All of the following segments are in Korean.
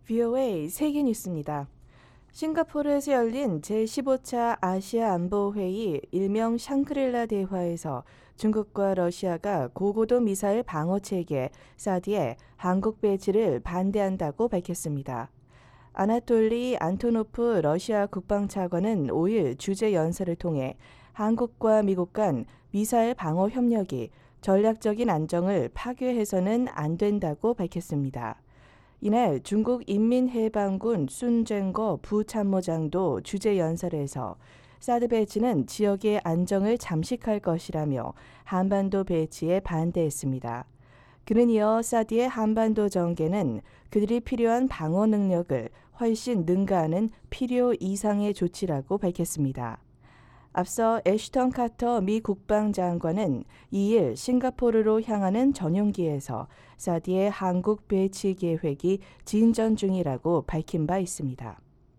VOA 세계 뉴스입니다. 싱가포르에서 열린 제15차 아시아 안보회의 일명 샹크릴라 대화에서 중국과 러시아가 고고도 미사일 방어 체계 사드의 한국 배치를 반대한다고 밝혔습니다. 아나톨리 안토노프 러시아 국방차관은 5일 주재 연설을 통해 한국과 미국 간 미사일 방어 협력이 전략적인 안정을 파괴해서는 안 된다고 밝혔습니다. 이날 중국 인민해방군 순쟁거 부참모장도 주재 연설에서 사드 배치는 지역의 안정을 잠식할 것이라며 한반도 배치에 반대했습니다. 그는 이어 사드의 한반도 전개는 그들이 필요한 방어 능력을 훨씬 능가하는 필요 이상의 조치라고 밝혔습니다. 앞서 애쉬턴 카터 미 국방장관은 2일 싱가포르로 향하는 전용기에서 사드의 한국 배치 계획이 진전 중이라고 밝힌 바 있습니다.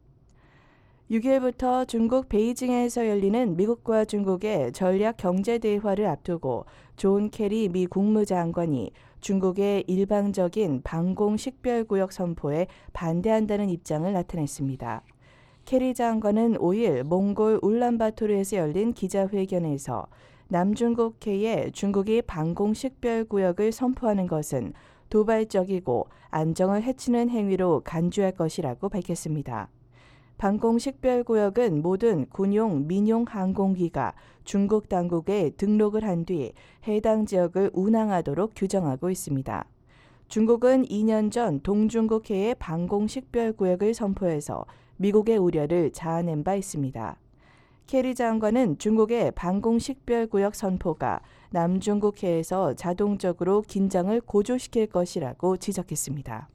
6일부터 중국 베이징에서 열리는 미국과 중국의 전략 경제 대화를 앞두고 존 케리 미 국무장관이 중국의 일방적인 방공 식별구역 선포에 반대한다는 입장을 나타냈습니다. 케리 장관은 5일 몽골 울란바토르에서 열린 기자회견에서 남중국해에 중국이 방공 식별구역을 선포하는 것은 도발적이고 안정을 해치는 행위로 간주할 것이라고 밝혔습니다. 방공 식별구역은 모든 군용, 민용 항공기가 중국 당국에 등록을 한 뒤 해당 지역을 운항하도록 규정하고 있습니다. 중국은 2년 전 동중국해의 방공 식별구역을 선포해서 미국의 우려를 자아낸 바 있습니다. 케리 장관은 중국의 방공 식별구역 선포가 남중국해에서 자동적으로 긴장을 고조시킬 것이라고 지적했습니다.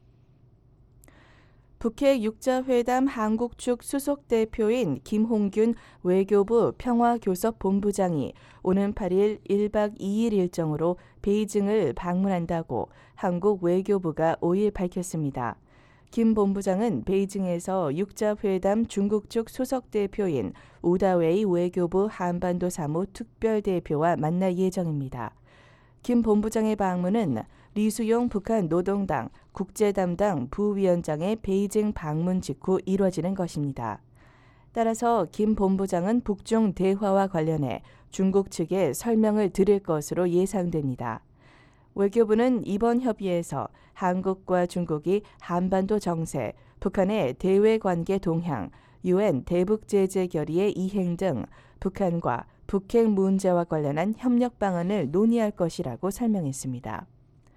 북핵 육자회담 한국 측 수석 대표인 김홍균 외교부 평화교섭본부장이 오는 8일 1박 2일 일정으로 베이징을 방문한다고 한국 외교부가 5일 밝혔습니다. 김 본부장은 베이징에서 육자회담 중국 측 수석 대표인 우다웨이 외교부 한반도 사무 특별대표와 만날 예정입니다. 김 본부장의 방문은 리수용 북한 노동당 국제담당 부위원장의 베이징 방문 직후 이뤄지는 것입니다. 따라서 김 본부장은 북중 대화와 관련해 중국 측에 설명을 드릴 것으로 예상됩니다. 외교부는 이번 협의에서 한국과 중국이 한반도 정세, 북한의 대외관계 동향, UN 대북제재 결의의 이행 등 북한과 북핵 문제와 관련한 협력 방안을 논의할 것이라고 설명했습니다.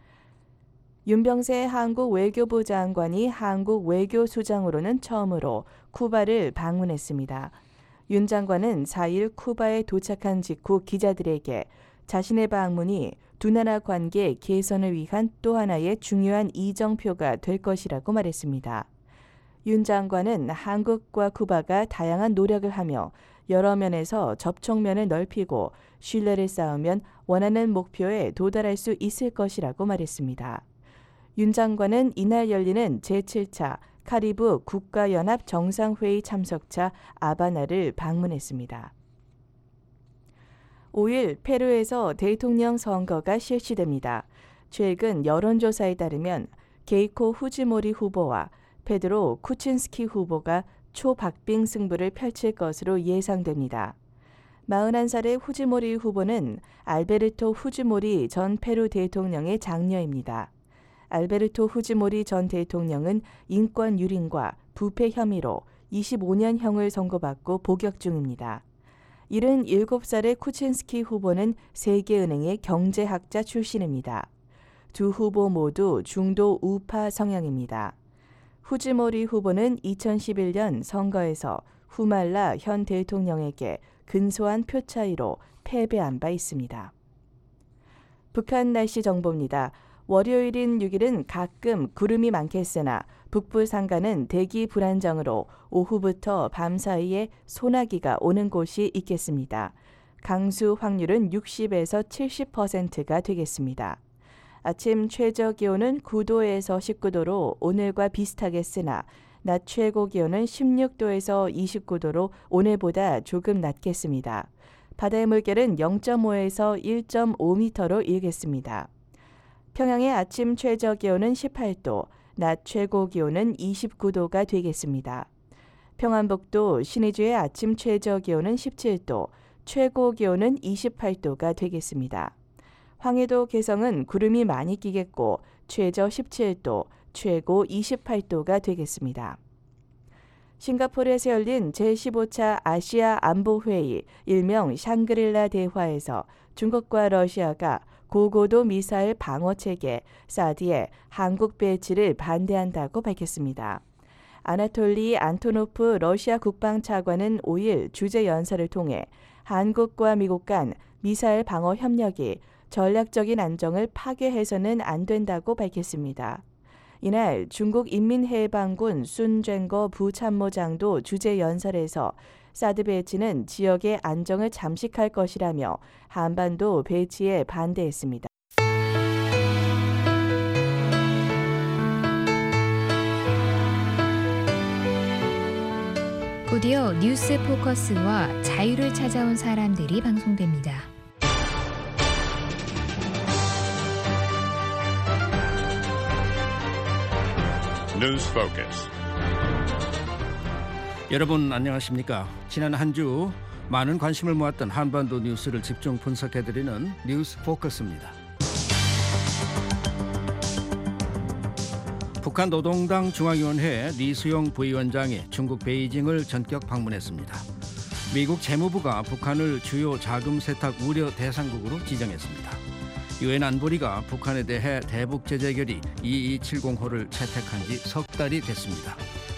윤병세 한국 외교부 장관이 한국 외교수장으로는 처음으로 쿠바를 방문했습니다. 윤 장관은 4일 쿠바에 도착한 직후 기자들에게 자신의 방문이 두 나라 관계 개선을 위한 또 하나의 중요한 이정표가 될 것이라고 말했습니다. 윤 장관은 한국과 쿠바가 다양한 노력을 하며 여러 면에서 접촉면을 넓히고 신뢰를 쌓으면 원하는 목표에 도달할 수 있을 것이라고 말했습니다. 윤 장관은 이날 열리는 제7차 카리브 국가연합 정상회의 참석차 아바나를 방문했습니다. 5일 페루에서 대통령 선거가 실시됩니다. 최근 여론조사에 따르면 게이코 후지모리 후보와 페드로 쿠친스키 후보가 초박빙 승부를 펼칠 것으로 예상됩니다. 41살의 후지모리 후보는 알베르토 후지모리 전 페루 대통령의 장녀입니다. 알베르토 후지모리 전 대통령은 인권 유린과 부패 혐의로 25년형을 선고받고 복역 중입니다. 77살의 쿠친스키 후보는 세계은행의 경제학자 출신입니다. 두 후보 모두 중도 우파 성향입니다. 후지모리 후보는 2011년 선거에서 후말라 현 대통령에게 근소한 표 차이로 패배한 바 있습니다. 북한 날씨 정보입니다. 월요일인 6일은 가끔 구름이 많겠으나 북부 산간은 대기 불안정으로 오후부터 밤 사이에 소나기가 오는 곳이 있겠습니다. 강수 확률은 60에서 70%가 되겠습니다. 아침 최저 기온은 9도에서 19도로 오늘과 비슷하겠으나 낮 최고 기온은 16도에서 29도로 오늘보다 조금 낮겠습니다. 바다의 물결은 0.5에서 1.5m로 일겠습니다. 평양의 아침 최저 기온은 18도, 낮 최고 기온은 29도가 되겠습니다. 평안북도 신의주의 아침 최저 기온은 17도, 최고 기온은 28도가 되겠습니다. 황해도 개성은 구름이 많이 끼겠고 최저 17도, 최고 28도가 되겠습니다. 싱가포르에서 열린 제15차 아시아 안보회의, 일명 샹그릴라 대화에서 중국과 러시아가 고고도 미사일 방어체계 사드의 한국 배치를 반대한다고 밝혔습니다. 아나톨리 안토노프 러시아 국방차관은 5일 주재연설을 통해 한국과 미국 간 미사일 방어 협력이 전략적인 안정을 파괴해서는 안 된다고 밝혔습니다. 이날 중국 인민해방군 순쟁거 부참모장도 주재연설에서 사드 배치는 지역의 안정을 잠식할 것이라며 한반도 배치에 반대했습니다. 곧이어 뉴스 포커스와 자유를 찾아온 사람들이 방송됩니다. 뉴스 포커스. 여러분 안녕하십니까? 지난 한 주 많은 관심을 모았던 한반도 뉴스를 집중 분석해드리는 뉴스 포커스입니다. 북한 노동당 중앙위원회 리수용 부위원장이 중국 베이징을 전격 방문했습니다. 미국 재무부가 북한을 주요 자금 세탁 우려 대상국으로 지정했습니다. 유엔 안보리가 북한에 대해 대북 제재 결의 2270호를 채택한 지 석 달이 됐습니다.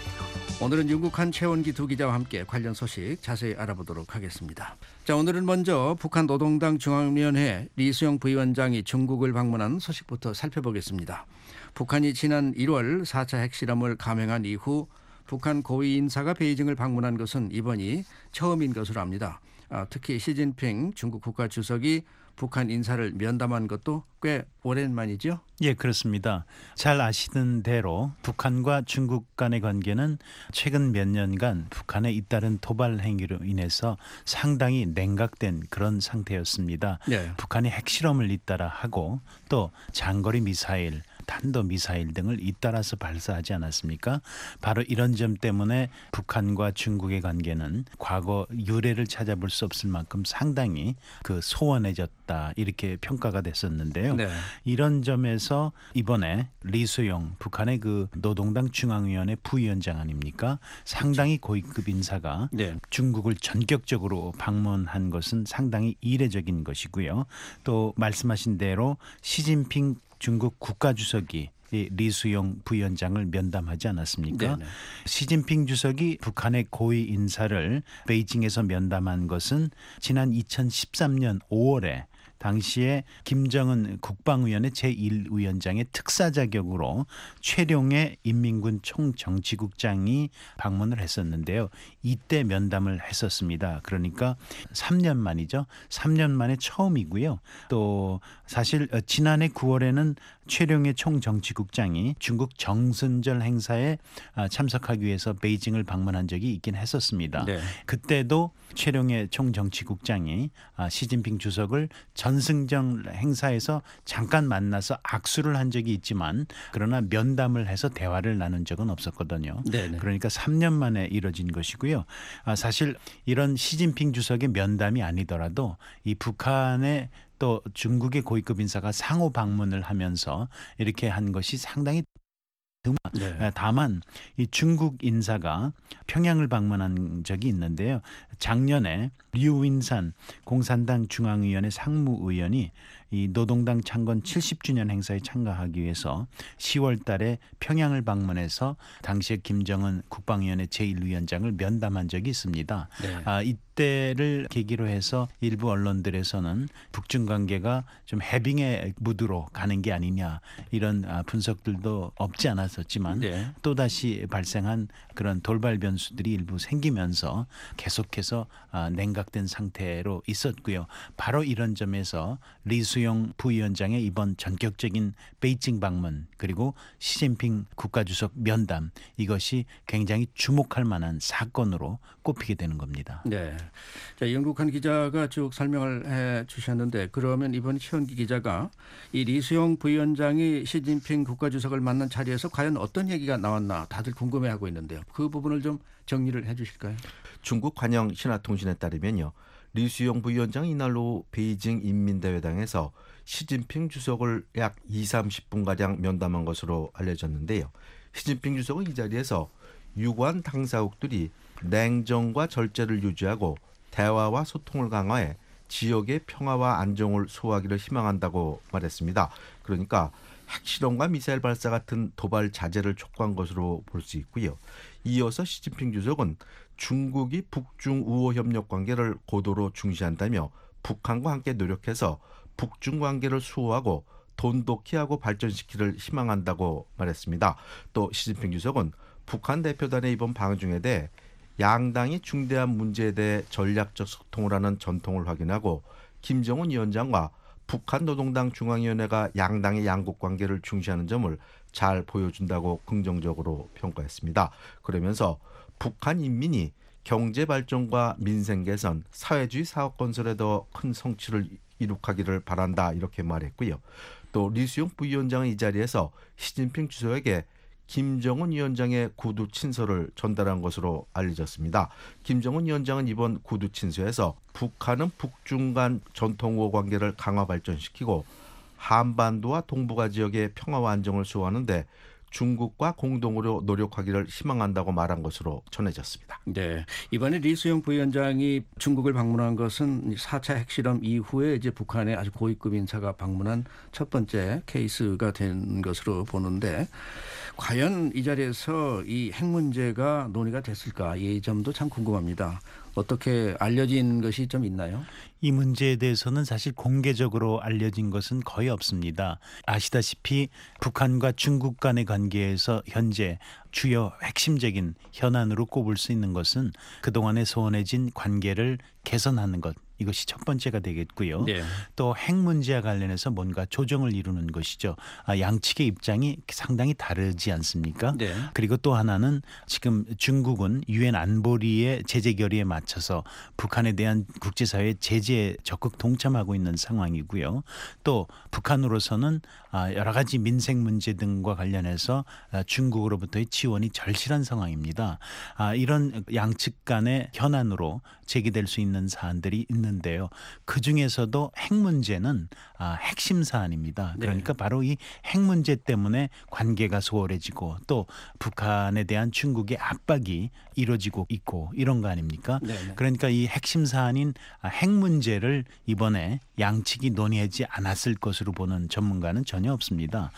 오늘은 윤국한 최원기 두 기자와 함께 관련 소식 자세히 알아보도록 하겠습니다. 자, 오늘은 먼저 북한 노동당 중앙위원회 리수용 부위원장이 중국을 방문한 소식부터 살펴보겠습니다. 북한이 지난 1월 4차 핵실험을 감행한 이후 북한 고위 인사가 베이징을 방문한 것은 이번이 처음인 것으로 압니다. 특히 시진핑 중국 국가주석이 북한 인사를 면담한 것도 꽤 오랜만이죠? 예, 그렇습니다. 잘 아시는 대로 북한과 중국 간의 관계는 최근 몇 년간 북한의 잇따른 도발 행위로 인해서 상당히 냉각된 그런 상태였습니다. 네. 북한이 핵실험을 잇따라 하고 또 장거리 미사일, 탄도미사일 등을 잇따라서 발사하지 않았습니까? 바로 이런 점 때문에 북한과 중국의 관계는 과거 유래를 찾아볼 수 없을 만큼 상당히 소원해졌다 이렇게 평가가 됐었는데요. 네. 이런 점에서 이번에 리수용 북한의 노동당 중앙위원회 부위원장 아닙니까? 상당히 고위급 인사가 네. 중국을 전격적으로 방문한 것은 상당히 이례적인 것이고요. 또 말씀하신 대로 시진핑 중국 국가주석이 리수용 부위원장을 면담하지 않았습니까? 네네. 시진핑 주석이 북한의 고위 인사를 베이징에서 면담한 것은 지난 2013년 5월에 당시에 김정은 국방위원회 제1위원장의 특사 자격으로 최룡해 인민군 총정치국장이 방문을 했었는데요. 이때 면담을 했었습니다. 그러니까 3년 만이죠. 3년 만에 처음이고요. 또 사실 지난해 9월에는 최룡해 총정치국장이 중국 정선절 행사에 참석하기 위해서 베이징을 방문한 적이 있긴 했었습니다. 네. 그때도 최룡해 총정치국장이 시진핑 주석을 전승절 행사에서 잠깐 만나서 악수를 한 적이 있지만 그러나 면담을 해서 대화를 나눈 적은 없었거든요. 네네. 그러니까 3년 만에 이뤄진 것이고요. 사실 이런 시진핑 주석의 면담이 아니더라도 이 북한의 또 중국의 고위급 인사가 상호 방문을 하면서 이렇게 한 것이 상당히 네. 다만 이 중국 인사가 평양을 방문한 적이 있는데요. 작년에 류윈산 공산당 중앙위원회 상무의원이 이 노동당 창건 70주년 행사에 참가하기 위해서 10월 달에 평양을 방문해서 당시에 김정은 국방위원회 제1위원장을 면담한 적이 있습니다. 네. 이때를 계기로 해서 일부 언론들에서는 북중 관계가 좀 해빙의 무드로 가는 게 아니냐 이런 분석들도 없지 않았었지만 네. 또다시 발생한 그런 돌발 변수들이 일부 생기면서 계속해서 냉각된 상태로 있었고요. 바로 이런 점에서 리수용 리수용 부위원장의 이번 전격적인 베이징 방문 그리고 시진핑 국가주석 면담 이것이 굉장히 주목할 만한 사건으로 꼽히게 되는 겁니다. 네. 자, 영국한 기자가 쭉 설명을 해 주셨는데 그러면 이번 최원기 기자가 이 리수용 부위원장이 시진핑 국가주석을 만난 자리에서 과연 어떤 얘기가 나왔나 다들 궁금해하고 있는데요. 그 부분을 좀 정리를 해 주실까요? 중국 관영 신화통신에 따르면요. 리수용 부위원장이 이날 오후 베이징 인민대회당에서 시진핑 주석을 약 20-30분가량 면담한 것으로 알려졌는데요. 시진핑 주석은 이 자리에서 유관 당사국들이 냉정과 절제를 유지하고 대화와 소통을 강화해 지역의 평화와 안정을 수호하기를 희망한다고 말했습니다. 그러니까 핵실험과 미사일 발사 같은 도발 자제를 촉구한 것으로 볼 수 있고요. 이어서 시진핑 주석은 중국이 북중 우호 협력 관계를 고도로 중시한다며 북한과 함께 노력해서 북중 관계를 수호하고 돈독히 하고 발전시키기를 희망한다고 말했습니다. 또 시진핑 주석은 북한 대표단의 이번 방중에 대해 양당이 중대한 문제에 대해 전략적 소통을 하는 전통을 확인하고 김정은 위원장과 북한 노동당 중앙위원회가 양당의 양국 관계를 중시하는 점을 잘 보여준다고 긍정적으로 평가했습니다. 그러면서 북한 인민이 경제 발전과 민생 개선, 사회주의 사업 건설에 더 큰 성취를 이룩하기를 바란다 이렇게 말했고요. 또 리수용 부위원장은 이 자리에서 시진핑 주석에게 김정은 위원장의 구두 친서를 전달한 것으로 알려졌습니다. 김정은 위원장은 이번 구두 친서에서 북한은 북중 간 전통우호 관계를 강화 발전시키고 한반도와 동북아 지역의 평화와 안정을 수호하는데 중국과 공동으로 노력하기를 희망한다고 말한 것으로 전해졌습니다. 네, 이번에 리수용 부위원장이 중국을 방문한 것은 4차 핵실험 이후에 이제 북한의 아주 고위급 인사가 방문한 첫 번째 케이스가 된 것으로 보는데 과연 이 자리에서 이 핵 문제가 논의가 됐을까 이 점도 참 궁금합니다. 어떻게 알려진 것이 좀 있나요? 이 문제에 대해서는 사실 공개적으로 알려진 것은 거의 없습니다. 아시다시피 북한과 중국 간의 관계에서 현재 주요 핵심적인 현안으로 꼽을 수 있는 것은 그동안에 소원해진 관계를 개선하는 것. 이것이 첫 번째가 되겠고요. 네. 또 핵 문제와 관련해서 뭔가 조정을 이루는 것이죠. 양측의 입장이 상당히 다르지 않습니까? 네. 그리고 또 하나는 지금 중국은 유엔 안보리의 제재 결의에 맞춰서 북한에 대한 국제사회 제재에 적극 동참하고 있는 상황이고요. 또 북한으로서는 여러 가지 민생 문제 등과 관련해서 중국으로부터의 지원이 절실한 상황입니다. 이런 양측 간의 현안으로 제기될 수 있는 사안들이 있는데요. 그중에서도 핵 문제는 핵심 사안입니다. 그러니까 바로 이 핵 문제 때문에 관계가 소홀해지고 또 북한에 대한 중국의 압박이 이루어지고 있고 이런 거 아닙니까? 네네. 그러니까 이 핵심 사안인 핵 문제를 이번에 양측이 논의하지 않았을 것으로 보는 전문가는 전혀 없습니다.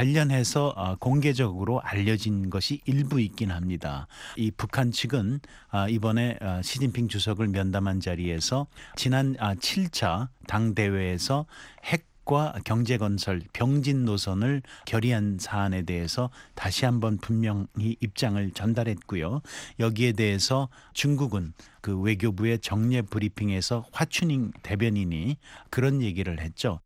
관련해서 공개적으로 알려진 것이 일부 있긴 합니다. 이 북한 측은 이번에 시진핑 주석을 면담한 자리에서 지난 7차 당대회에서 핵과 경제건설 병진 노선을 결의한 사안에 대해서 다시 한번 분명히 입장을 전달했고요. 여기에 대해서 중국은 그 외교부의 정례 브리핑에서 화춘잉 대변인이 그런 얘기를 했죠.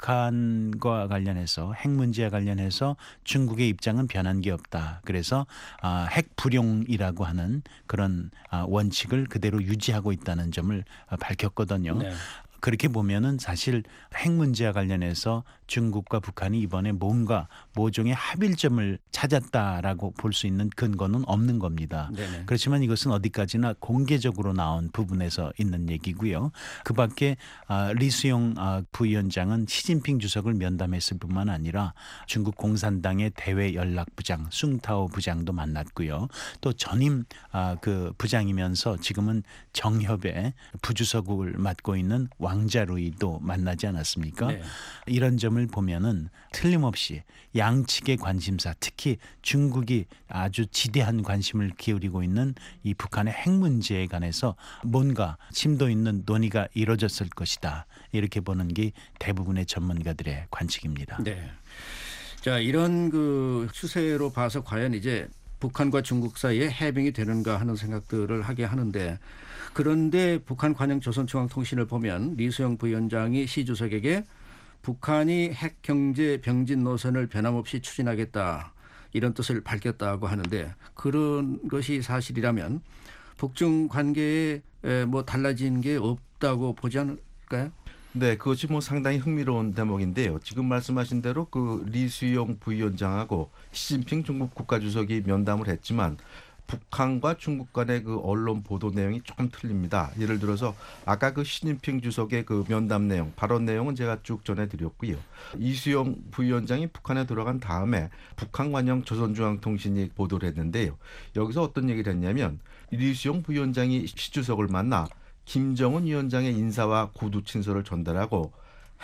북한과 관련해서 핵 문제와 관련해서 중국의 입장은 변한 게 없다. 그래서 핵 불용이라고 하는 그런 원칙을 그대로 유지하고 있다는 점을 밝혔거든요. 네. 그렇게 보면은 사실 핵 문제와 관련해서 중국과 북한이 이번에 뭔가 모종의 합일점을 찾았다라고 볼 수 있는 근거는 없는 겁니다. 네네. 그렇지만 이것은 어디까지나 공개적으로 나온 부분에서 있는 얘기고요. 그 밖에 리수용 부위원장은 시진핑 주석을 면담했을 뿐만 아니라 중국 공산당의 대외 연락부장 숭타오 부장도 만났고요. 또 전임 그 부장이면서 지금은 정협의 부주석을 맡고 있는 왕자루이도 만나지 않았습니까? 네. 이런 점을 보면은 틀림없이 양측의 관심사, 특히 중국이 아주 지대한 관심을 기울이고 있는 이 북한의 핵 문제에 관해서 뭔가 심도 있는 논의가 이루어졌을 것이다. 이렇게 보는 게 대부분의 전문가들의 관측입니다. 네. 자, 이런 그 추세로 봐서 과연 이제 북한과 중국 사이에 해빙이 되는가 하는 생각들을 하게 하는데 그런데 북한 관영 조선중앙통신을 보면 리수용 부위원장이 시 주석에게 북한이 핵 경제 병진 노선을 변함없이 추진하겠다 이런 뜻을 밝혔다고 하는데 그런 것이 사실이라면 북중 관계에 뭐 달라진 게 없다고 보지 않을까요? 네, 그것이 뭐 상당히 흥미로운 대목인데요. 지금 말씀하신 대로 그 리수용 부위원장하고 시진핑 중국 국가주석이 면담을 했지만 북한과 중국 간의 그 언론 보도 내용이 조금 틀립니다. 예를 들어서 아까 그 시진핑 주석의 그 면담 내용, 발언 내용은 제가 쭉 전해드렸고요. 이수용 부위원장이 북한에 들어간 다음에 북한 관영 조선중앙통신이 보도를 했는데요. 여기서 어떤 얘기를 했냐면 리수용 부위원장이 시 주석을 만나 김정은 위원장의 인사와 구두 친서를 전달하고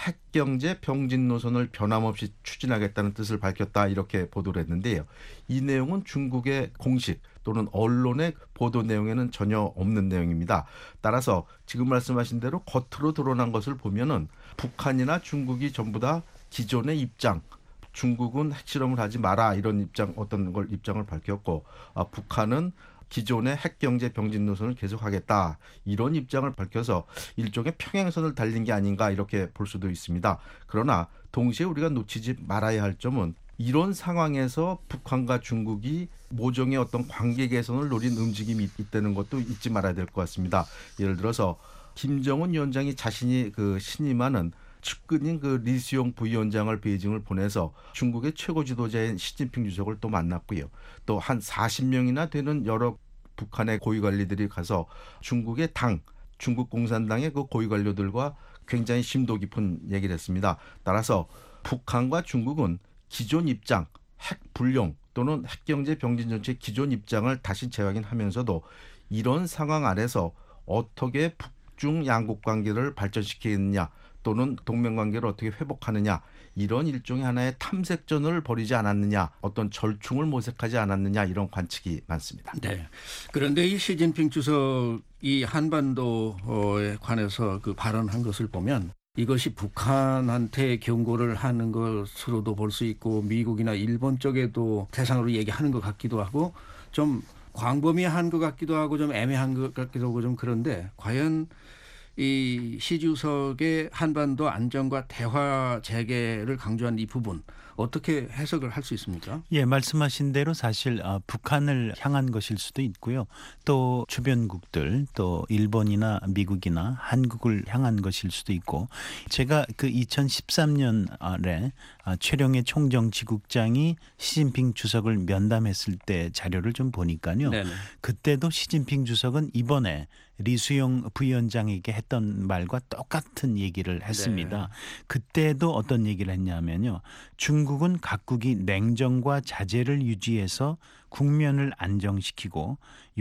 핵경제 병진 노선을 변함없이 추진하겠다는 뜻을 밝혔다 이렇게 보도를 했는데요. 이 내용은 중국의 공식 또는 언론의 보도 내용에는 전혀 없는 내용입니다. 따라서 지금 말씀하신 대로 겉으로 드러난 것을 보면은 북한이나 중국이 전부 다 기존의 입장, 중국은 핵실험을 하지 마라 이런 입장 어떤 걸 입장을 밝혔고 북한은 기존의 핵경제 병진 노선을 계속하겠다 이런 입장을 밝혀서 일종의 평행선을 달린 게 아닌가 이렇게 볼 수도 있습니다. 그러나 동시에 우리가 놓치지 말아야 할 점은 이런 상황에서 북한과 중국이 모종의 어떤 관계 개선을 노린 움직임이 있다는 것도 잊지 말아야 될 것 같습니다. 예를 들어서 김정은 위원장이 자신이 그 신임하는 측근인 그 리수용 부위원장을 베이징을 보내서 중국의 최고 지도자인 시진핑 주석을 또 만났고요. 또 한 40명이나 되는 여러 북한의 고위 관리들이 가서 중국의 당, 중국 공산당의 그 고위 관료들과 굉장히 심도 깊은 얘기를 했습니다. 따라서 북한과 중국은 기존 입장, 핵 불용 또는 핵경제 병진 정책의 기존 입장을 다시 재확인하면서도 이런 상황 안에서 어떻게 북중 양국 관계를 발전시키느냐 또는 동맹 관계를 어떻게 회복하느냐 이런 일종의 하나의 탐색전을 벌이지 않았느냐 어떤 절충을 모색하지 않았느냐 이런 관측이 많습니다. 네. 그런데 이 시진핑 주석이 한반도에 관해서 그 발언한 것을 보면 이것이 북한한테 경고를 하는 것으로도 볼 수 있고 미국이나 일본 쪽에도 대상으로 얘기하는 것 같기도 하고 좀 광범위한 것 같기도 하고 좀 애매한 것 같기도 하고 좀 그런데 과연 이 시 주석의 한반도 안정과 대화 재개를 강조한 이 부분 어떻게 해석을 할 수 있습니까? 예, 말씀하신 대로 사실 북한을 향한 것일 수도 있고요. 또 주변국들, 또 일본이나 미국이나 한국을 향한 것일 수도 있고 제가 그 2013년에 최룡해 총정치국장이 시진핑 주석을 면담했을 때 자료를 좀 보니까요. 네네. 그때도 시진핑 주석은 이번에 리수용 부위원장에게 했던 말과 똑같은 얘기를 했습니다. 네. 그때도 어떤 얘기를 했냐면요. 중국은 각국이 냉정과 자제를 유지해서 국면을 안정시키고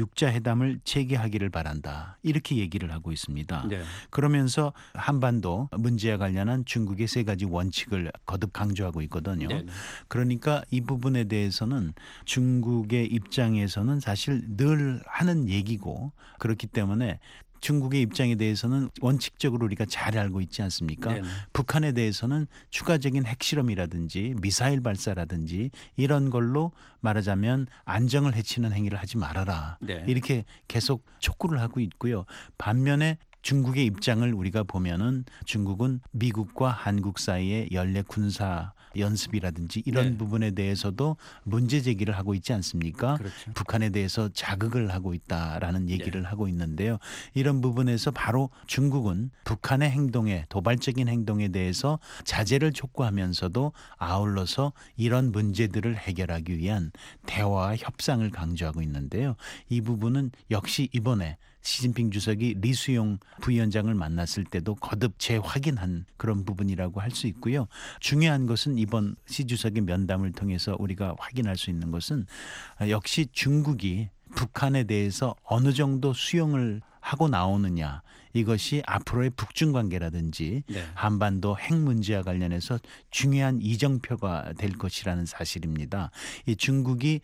육자회담을 재개하기를 바란다. 이렇게 얘기를 하고 있습니다. 네. 그러면서 한반도 문제와 관련한 중국의 세 가지 원칙을 거듭 강조하고 있거든요. 네. 그러니까 이 부분에 대해서는 중국의 입장에서는 사실 늘 하는 얘기고 그렇기 때문에 중국의 입장에 대해서는 원칙적으로 우리가 잘 알고 있지 않습니까? 네네. 북한에 대해서는 추가적인 핵실험이라든지 미사일 발사라든지 이런 걸로 말하자면 안정을 해치는 행위를 하지 말아라. 네. 이렇게 계속 촉구를 하고 있고요. 반면에 중국의 입장을 우리가 보면은 중국은 미국과 한국 사이의 연례 군사 연습이라든지 이런 네. 부분에 대해서도 문제 제기를 하고 있지 않습니까? 그렇죠. 북한에 대해서 자극을 하고 있다라는 얘기를 네. 하고 있는데요. 이런 부분에서 바로 중국은 북한의 행동에 도발적인 행동에 대해서 자제를 촉구하면서도 아울러서 이런 문제들을 해결하기 위한 대화와 협상을 강조하고 있는데요. 이 부분은 역시 이번에 시진핑 주석이 리수용 부위원장을 만났을 때도 거듭 재확인한 그런 부분이라고 할 수 있고요. 중요한 것은 이번 시 주석의 면담을 통해서 우리가 확인할 수 있는 것은 역시 중국이 북한에 대해서 어느 정도 수용을 하고 나오느냐 이것이 앞으로의 북중 관계라든지 네. 한반도 핵 문제와 관련해서 중요한 이정표가 될 것이라는 사실입니다. 이 중국이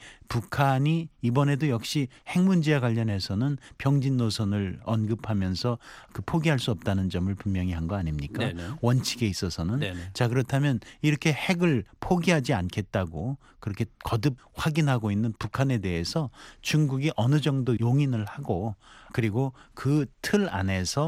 북한이 이번에도 역시 핵 문제와 관련해서는 병진 노선을 언급하면서 그 포기할 수 없다는 점을 분명히 한 거 아닙니까? 네네. 원칙에 있어서는. 네네. 자, 그렇다면 이렇게 핵을 포기하지 않겠다고 그렇게 거듭 확인하고 있는 북한에 대해서 중국 중국이 어느 정도 용인을 하고 그리고 그 틀 안에서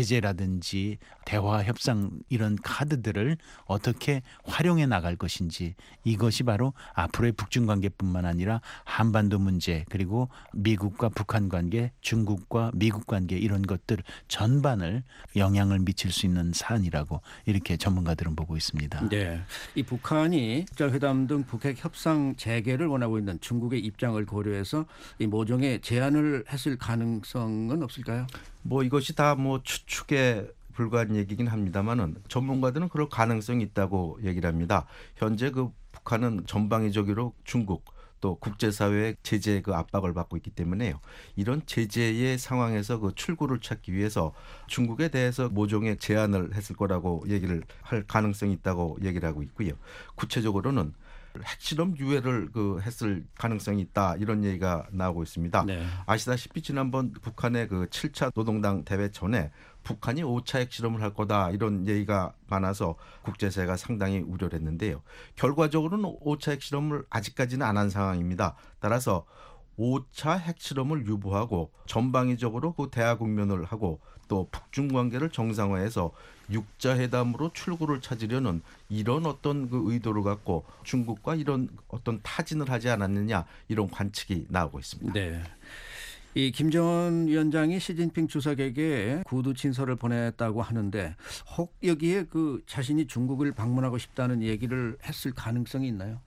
제재라든지 대화 협상 이런 카드들을 어떻게 활용해 나갈 것인지 이것이 바로 앞으로의 북중 관계뿐만 아니라 한반도 문제 그리고 미국과 북한 관계, 중국과 미국 관계 이런 것들 전반을 영향을 미칠 수 있는 사안이라고 이렇게 전문가들은 보고 있습니다. 네, 이 북한이 국제회담 등 북핵 협상 재개를 원하고 있는 중국의 입장을 고려해서 이 모종의 제안을 했을 가능성은 없을까요? 뭐 이것이 다 뭐 추측에 불과한 얘기긴 합니다만은 전문가들은 그럴 가능성이 있다고 얘기를 합니다. 현재 그 북한은 전방위적으로 중국 또 국제사회의 제재 그 압박을 받고 있기 때문에요. 이런 제재의 상황에서 그 출구를 찾기 위해서 중국에 대해서 모종의 제안을 했을 거라고 얘기를 할 가능성이 있다고 얘기를 하고 있고요. 구체적으로는 핵실험 유예를 했을 가능성이 있다 이런 얘기가 나오고 있습니다. 네. 아시다시피 지난번 북한의 그 7차 노동당 대회 전에 북한이 5차 핵실험을 할 거다 이런 얘기가 많아서 국제사회가 상당히 우려를 했는데요. 결과적으로는 5차 핵실험을 아직까지는 안 한 상황입니다. 따라서 5차 핵실험을 유보하고 전방위적으로 그 대화 국면을 하고 또 북중 관계를 정상화해서 6자 회담으로 출구를 찾으려는 이런 어떤 그 의도를 갖고 중국과 이런 어떤 타진을 하지 않았느냐 이런 관측이 나오고 있습니다. 네. 이 김정은 위원장이 시진핑 주석에게 구두 친서를 보냈다고 하는데 혹 여기에 그 자신이 중국을 방문하고 싶다는 얘기를 했을 가능성이 있나요?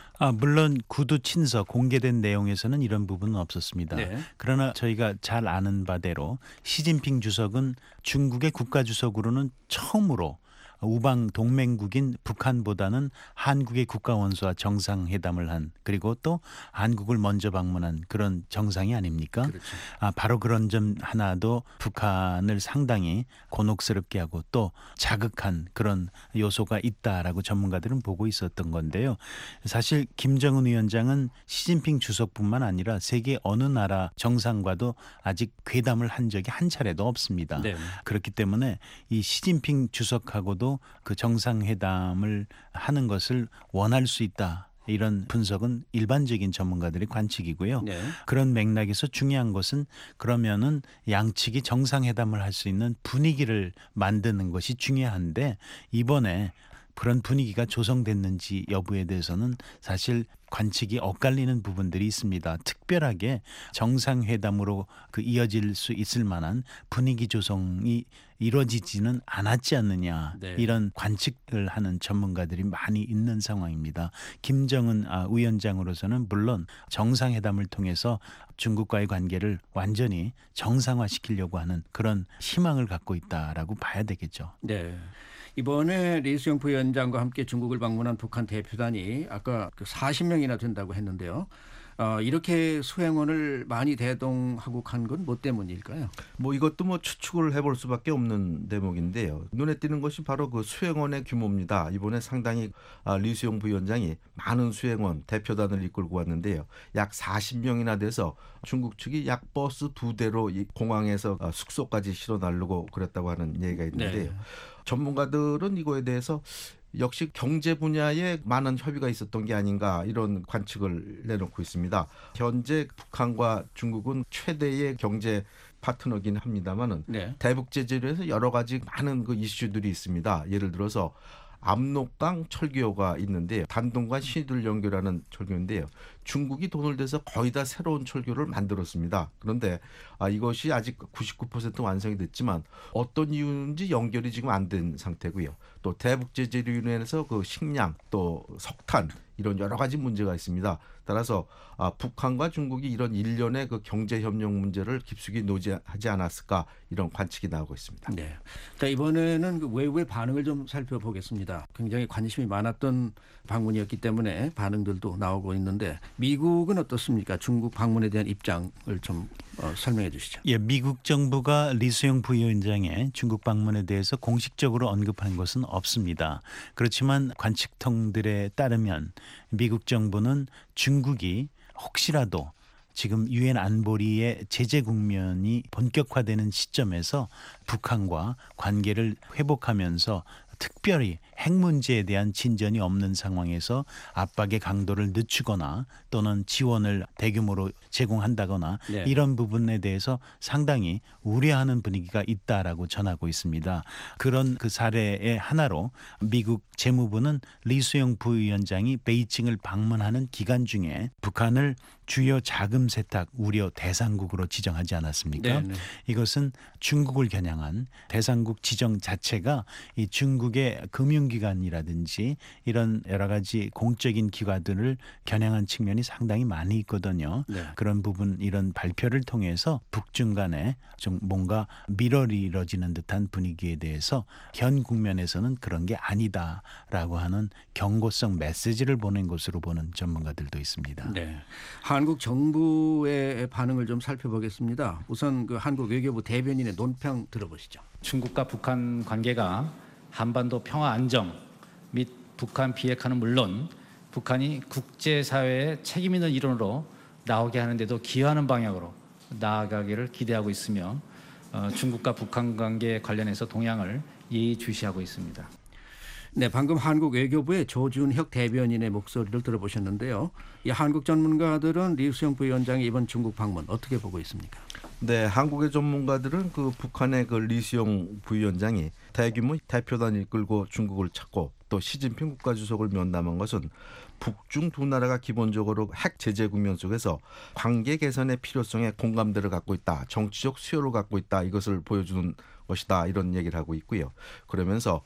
물론 구두 친서 공개된 내용에서는 이런 부분은 없었습니다. 네. 그러나 저희가 잘 아는 바대로 시진핑 주석은 중국의 국가주석으로는 처음으로 우방 동맹국인 북한보다는 한국의 국가원수와 정상회담을 한 그리고 또 한국을 먼저 방문한 그런 정상이 아닙니까? 그렇죠. 바로 그런 점 하나도 북한을 상당히 곤혹스럽게 하고 또 자극한 그런 요소가 있다라고 전문가들은 보고 있었던 건데요. 사실 김정은 위원장은 시진핑 주석뿐만 아니라 세계 어느 나라 정상과도 아직 회담을 한 적이 한 차례도 없습니다. 네. 그렇기 때문에 이 시진핑 주석하고도 그 정상회담을 하는 것을 원할 수 있다. 이런 분석은 일반적인 전문가들의 관측이고요. 네. 그런 맥락에서 중요한 것은 그러면은 양측이 정상회담을 할 수 있는 분위기를 만드는 것이 중요한데 이번에 그런 분위기가 조성됐는지 여부에 대해서는 사실 관측이 엇갈리는 부분들이 있습니다. 특별하게 정상회담으로 이어질 수 있을 만한 분위기 조성이 이루어지지는 않았지 않느냐 네. 이런 관측을 하는 전문가들이 많이 있는 상황입니다. 김정은 위원장으로서는 물론 정상회담을 통해서 중국과의 관계를 완전히 정상화시키려고 하는 그런 희망을 갖고 있다라고 봐야 되겠죠. 네. 이번에 리수영 부위원장과 함께 중국을 방문한 북한 대표단이 아까 40명이나 된다고 했는데요. 이렇게 수행원을 많이 대동하고 간 건 뭐 때문일까요? 뭐 이것도 뭐 추측을 해볼 수밖에 없는 대목인데요. 눈에 띄는 것이 바로 그 수행원의 규모입니다. 이번에 상당히 리수영 부위원장이 많은 수행원 대표단을 이끌고 왔는데요. 약 40명이나 돼서 중국 측이 약 버스 2대로 이 공항에서 숙소까지 실어 나르고 그랬다고 하는 얘기가 있는데요. 네. 전문가들은 이거에 대해서 역시 경제 분야에 많은 협의가 있었던 게 아닌가 이런 관측을 내놓고 있습니다. 현재 북한과 중국은 최대의 경제 파트너긴 합니다만은 네. 대북 제재로 해서 여러 가지 많은 그 이슈들이 있습니다. 예를 들어서 압록강 철교가 있는데요. 단동과 신의도를 연결하는 철교인데요. 중국이 돈을 대서 거의 다 새로운 철교를 만들었습니다. 그런데 이것이 아직 99% 완성이 됐지만 어떤 이유인지 연결이 지금 안 된 상태고요. 또 대북 제재로 인해서 그 식량 또 석탄 이런 여러 가지 문제가 있습니다. 따라서 북한과 중국이 이런 일련의 그 경제 협력 문제를 깊숙이 노지하지 않았을까 이런 관측이 나오고 있습니다. 네. 자, 이번에는 그 외부의 반응을 좀 살펴보겠습니다. 굉장히 관심이 많았던 방문이었기 때문에 반응들도 나오고 있는데 미국은 어떻습니까? 중국 방문에 대한 입장을 좀 설명해 주시죠. 예, 미국 정부가 리수영 부위원장의 중국 방문에 대해서 공식적으로 언급한 것은 없습니다. 그렇지만 관측통들에 따르면 미국 정부는 중국이 혹시라도 지금 유엔 안보리의 제재 국면이 본격화되는 시점에서 북한과 관계를 회복하면서 특별히 핵 문제에 대한 진전이 없는 상황에서 압박의 강도를 늦추거나 또는 지원을 대규모로 제공한다거나 네. 이런 부분에 대해서 상당히 우려하는 분위기가 있다라고 전하고 있습니다. 그런 그 사례의 하나로 미국 재무부는 리수영 부위원장이 베이징을 방문하는 기간 중에 북한을 주요 자금 세탁 우려 대상국으로 지정하지 않았습니까? 네. 이것은 중국을 겨냥한 대상국 지정 자체가 이 중국의 금융기관이라든지 이런 여러 가지 공적인 기관들을 겨냥한 측면이 상당히 많이 있거든요. 네. 그런 부분 이런 발표를 통해서 북중 간에 좀 뭔가 밀어리러지는 듯한 분위기에 대해서 현 국면에서는 그런 게 아니다라고 하는 경고성 메시지를 보낸 것으로 보는 전문가들도 있습니다. 네. 한국 정부의 반응을 좀 살펴보겠습니다. 우선 그 한국 외교부 대변인의 논평 들어보시죠. 중국과 북한 관계가 한반도 평화 안정 및 북한 비핵화는 물론 북한이 국제사회의 책임 있는 일원으로 나오게 하는 데도 기여하는 방향으로 나아가기를 기대하고 있으며 중국과 북한 관계 관련해서 동향을 예의주시하고 있습니다. 네, 방금 한국 외교부의 조준혁 대변인의 목소리를 들어보셨는데요. 이 한국 전문가들은 리수영 부위원장의 이번 중국 방문 어떻게 보고 있습니까? 네, 한국의 전문가들은 그 북한의 그 리수영 부위원장이 대규모 대표단을 이끌고 중국을 찾고 또 시진핑 국가주석을 면담한 것은 북중 두 나라가 기본적으로 핵 제재 국면 속에서 관계 개선의 필요성에 공감대를 갖고 있다, 정치적 수요를 갖고 있다, 이것을 보여주는 것이다, 이런 얘기를 하고 있고요. 그러면서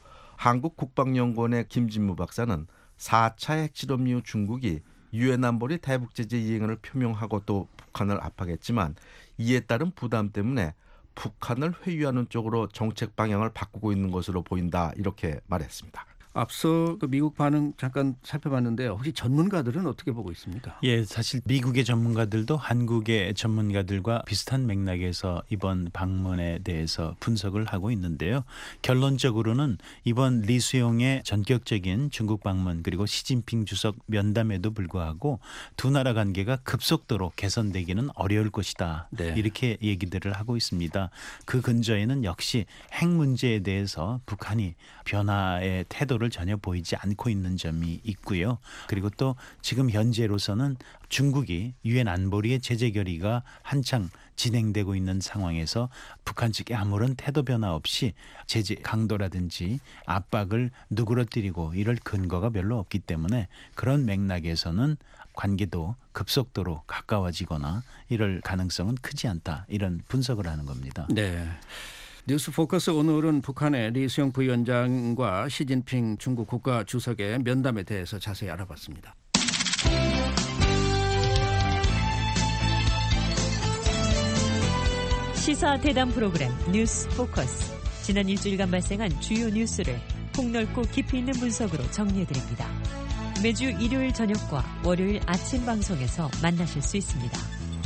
한국국방연구원의 김진무 박사는 4차 핵실험 이후 중국이 유엔 안보리 대북 제재 이행을 표명하고 또 북한을 압박했지만 이에 따른 부담 때문에 북한을 회유하는 쪽으로 정책 방향을 바꾸고 있는 것으로 보인다, 이렇게 말했습니다. 앞서 그 미국 반응 잠깐 살펴봤는데요. 혹시 전문가들은 어떻게 보고 있습니까? 예, 사실 미국의 전문가들도 한국의 전문가들과 비슷한 맥락에서 이번 방문에 대해서 분석을 하고 있는데요. 결론적으로는 이번 리수용의 전격적인 중국 방문 그리고 시진핑 주석 면담에도 불구하고 두 나라 관계가 급속도로 개선되기는 어려울 것이다. 네. 이렇게 얘기들을 하고 있습니다. 그 근저에는 역시 핵 문제에 대해서 북한이 변화의 태도를 전혀 보이지 않고 있는 점이 있고요. 그리고 또 지금 현재로서는 중국이 유엔 안보리의 제재 결의가 한창 진행되고 있는 상황에서 북한 측에 아무런 태도 변화 없이 제재 강도라든지 압박을 누그러뜨리고 이럴 근거가 별로 없기 때문에 그런 맥락에서는 관계도 급속도로 가까워지거나 이럴 가능성은 크지 않다, 이런 분석을 하는 겁니다. 네. 뉴스 포커스 오늘은 북한의 리수영 부위원장과 시진핑 중국 국가 주석의 면담에 대해서 자세히 알아봤습니다. 시사 대담 프로그램 뉴스 포커스. 지난 일주일간 발생한 주요 뉴스를 폭넓고 깊이 있는 분석으로 정리해드립니다. 매주 일요일 저녁과 월요일 아침 방송에서 만나실 수 있습니다.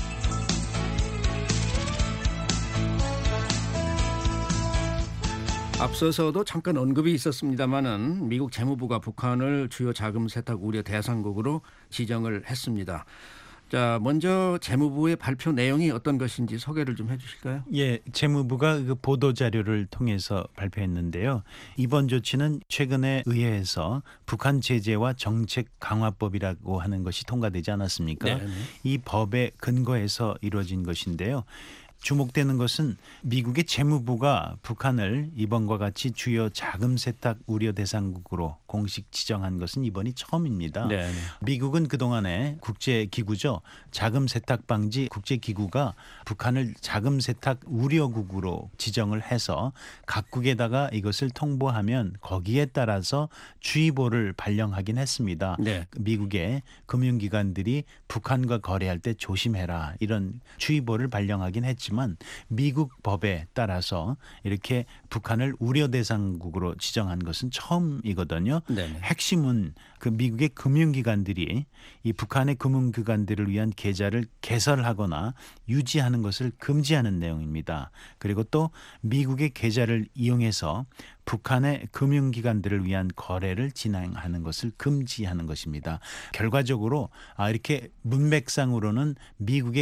앞서서도 잠깐 언급이 있었습니다마는 미국 재무부가 북한을 주요 자금 세탁 우려 대상국으로 지정을 했습니다. 자, 먼저 재무부의 발표 내용이 어떤 것인지 소개를 좀 해주실까요? 예, 재무부가 그 보도 자료를 통해서 발표했는데요. 이번 조치는 최근에 의회에서 북한 제재와 정책 강화법이라고 하는 것이 통과되지 않았습니까? 네. 이 법에 근거해서 이루어진 것인데요. 주목되는 것은 미국의 재무부가 북한을 이번과 같이 주요 자금 세탁 우려 대상국으로 공식 지정한 것은 이번이 처음입니다. 네. 미국은 그동안에 국제기구죠. 자금 세탁 방지 국제기구가 북한을 자금 세탁 우려국으로 지정을 해서 각국에다가 이것을 통보하면 거기에 따라서 주의보를 발령하긴 했습니다. 네. 미국의 금융기관들이 북한과 거래할 때 조심해라, 이런 주의보를 발령하긴 했지만 미국 법에 따라서 이렇게 북한을 우려 대상국으로 지정한 것은 처음이거든요. 네네. 핵심은 그 미국의 금융기관들이 이 북한의 금융기관들을 위한 계좌를 개설하거나 유지하는 것을 금지하는 내용입니다. 그리고 또 미국의 계좌를 이용해서 북한의 금융기관들을 위한 거래를 진행하는 것을 금지하는 것입니다. 결과적으로 이렇게 문맥상으로는 미국의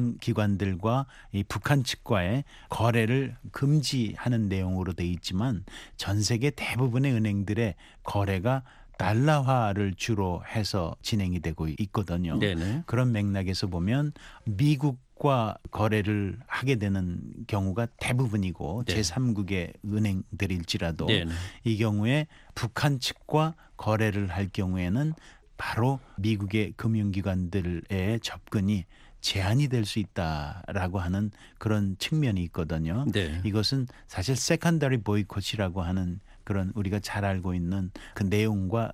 금융기관들과 이 북한 측과의 거래를 금지하는 내용으로 돼 있지만 전 세계 대부분의 은행들의 거래가 달러화를 주로 해서 진행이 되고 있거든요. 네네. 그런 맥락에서 보면 미국과 거래를 하게 되는 경우가 대부분이고 네. 제3국의 은행들일지라도 네네. 이 경우에 북한 측과 거래를 할 경우에는 바로 미국의 금융기관들의 접근이 제한이 될 수 있다라고 하는 그런 측면이 있거든요. 네. 이것은 사실 세컨더리 보이콧이라고 하는 그런 우리가 잘 알고 있는 그 내용과